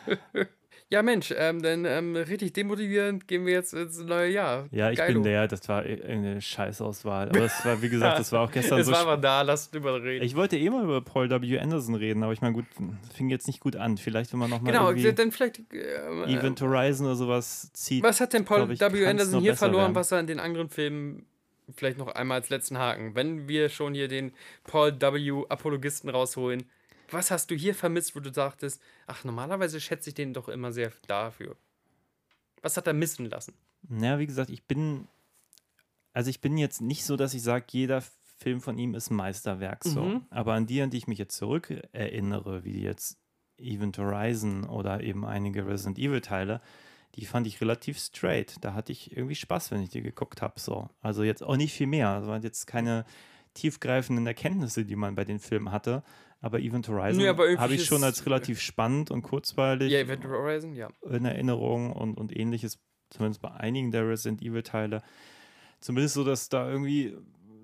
Ja, Mensch, ähm, dann ähm, richtig demotivierend gehen wir jetzt ins neue Jahr. Ja, ich Geilo. bin der, das war irgendeine Scheißauswahl. Aber es war, wie gesagt, das war auch gestern Es so. war sch- aber da, lass drüber reden. Ich wollte eh mal über Paul W. Anderson reden, aber ich meine, gut, fing jetzt nicht gut an. Vielleicht, wenn man nochmal Genau, irgendwie dann vielleicht. Ähm, Event Horizon oder sowas zieht. was hat denn Paul glaub ich, W. kann's Anderson nur hier besser verloren, werden. was er in den anderen Filmen vielleicht noch einmal als letzten Haken? Wenn wir schon hier den Paul W. Apologisten rausholen, was hast du hier vermisst, wo du sagtest, ach, normalerweise schätze ich den doch immer sehr dafür. Was hat er missen lassen? Naja, wie gesagt, ich bin. Also, ich bin jetzt nicht so, dass ich sage, jeder Film von ihm ist ein Meisterwerk. So. Mhm. Aber an die, an die ich mich jetzt zurück erinnere, wie jetzt Event Horizon oder eben einige Resident Evil-Teile, die fand ich relativ straight. Da hatte ich irgendwie Spaß, wenn ich die geguckt habe. So. Also jetzt auch nicht viel mehr. Also waren jetzt keine tiefgreifenden Erkenntnisse, die man bei den Filmen hatte. Aber Event Horizon Nee, aber irgendwie habe ich schon ist- als relativ spannend und kurzweilig Ja, Event Horizon, ja. in Erinnerung und, und ähnliches, zumindest bei einigen der Resident Evil-Teile. Zumindest so, dass da irgendwie,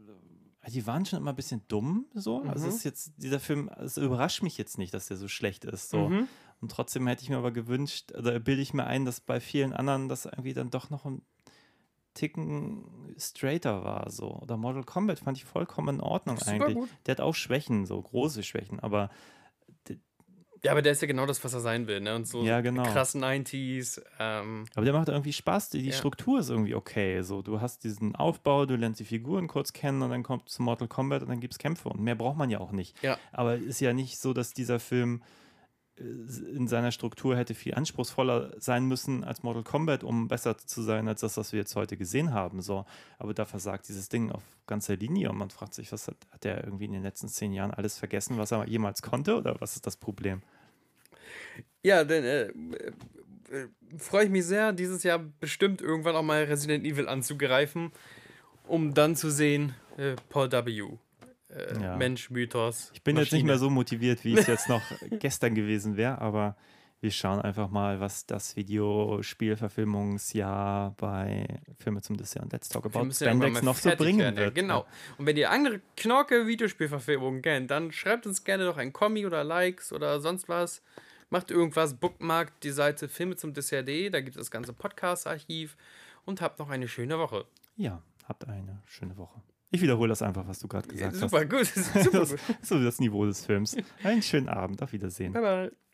die waren schon immer ein bisschen dumm, so. Also Mhm. es ist jetzt, dieser Film, es überrascht mich jetzt nicht, dass der so schlecht ist, so. Mhm. Und trotzdem hätte ich mir aber gewünscht, oder bilde ich mir ein, dass bei vielen anderen das irgendwie dann doch noch ein Ticken straighter war, so. Oder Mortal Kombat fand ich vollkommen in Ordnung Super eigentlich. gut. Der hat auch Schwächen, so große Schwächen, aber Ja, aber der ist ja genau das, was er sein will, ne? Und so Ja, genau. krass neunziger. Ähm, Aber der macht irgendwie Spaß, die, die Ja. Struktur ist irgendwie okay. So, du hast diesen Aufbau, du lernst die Figuren kurz kennen und dann kommt zu Mortal Kombat und dann gibt es Kämpfe und mehr braucht man ja auch nicht. Ja. Aber es ist ja nicht so, dass dieser Film äh, in seiner Struktur hätte viel anspruchsvoller sein müssen als Mortal Kombat, um besser zu sein als das, was wir jetzt heute gesehen haben. So. Aber da versagt dieses Ding auf ganzer Linie und man fragt sich, was hat, hat der irgendwie in den letzten zehn Jahren alles vergessen, was er jemals konnte oder was ist das Problem? Ja, dann äh, äh, äh, freue ich mich sehr, dieses Jahr bestimmt irgendwann auch mal Resident Evil anzugreifen, um dann zu sehen, äh, Paul W. Äh, Ja. Mensch, Mythos. Ich bin jetzt nicht Maschine. mehr so motiviert, wie es jetzt noch gestern gewesen wäre, aber wir schauen einfach mal, was das Videospielverfilmungsjahr bei Filme zum Dessert und Let's Talk Wir About müssen ja irgendwann Spandex mal noch so fertig bringen werden, ja, wird. Genau. Und wenn ihr andere knorke Videospielverfilmungen kennt, dann schreibt uns gerne doch ein Kommi oder Likes oder sonst was. Macht irgendwas, bookmarkt die Seite Filme zum Dessert punkt de, da gibt es das ganze Podcast-Archiv und habt noch eine schöne Woche. Ja, habt eine schöne Woche. Ich wiederhole das einfach, was du gerade gesagt Super hast. gut, super Das gut. ist so das Niveau des Films. Einen schönen Abend, auf Wiedersehen. Bye bye.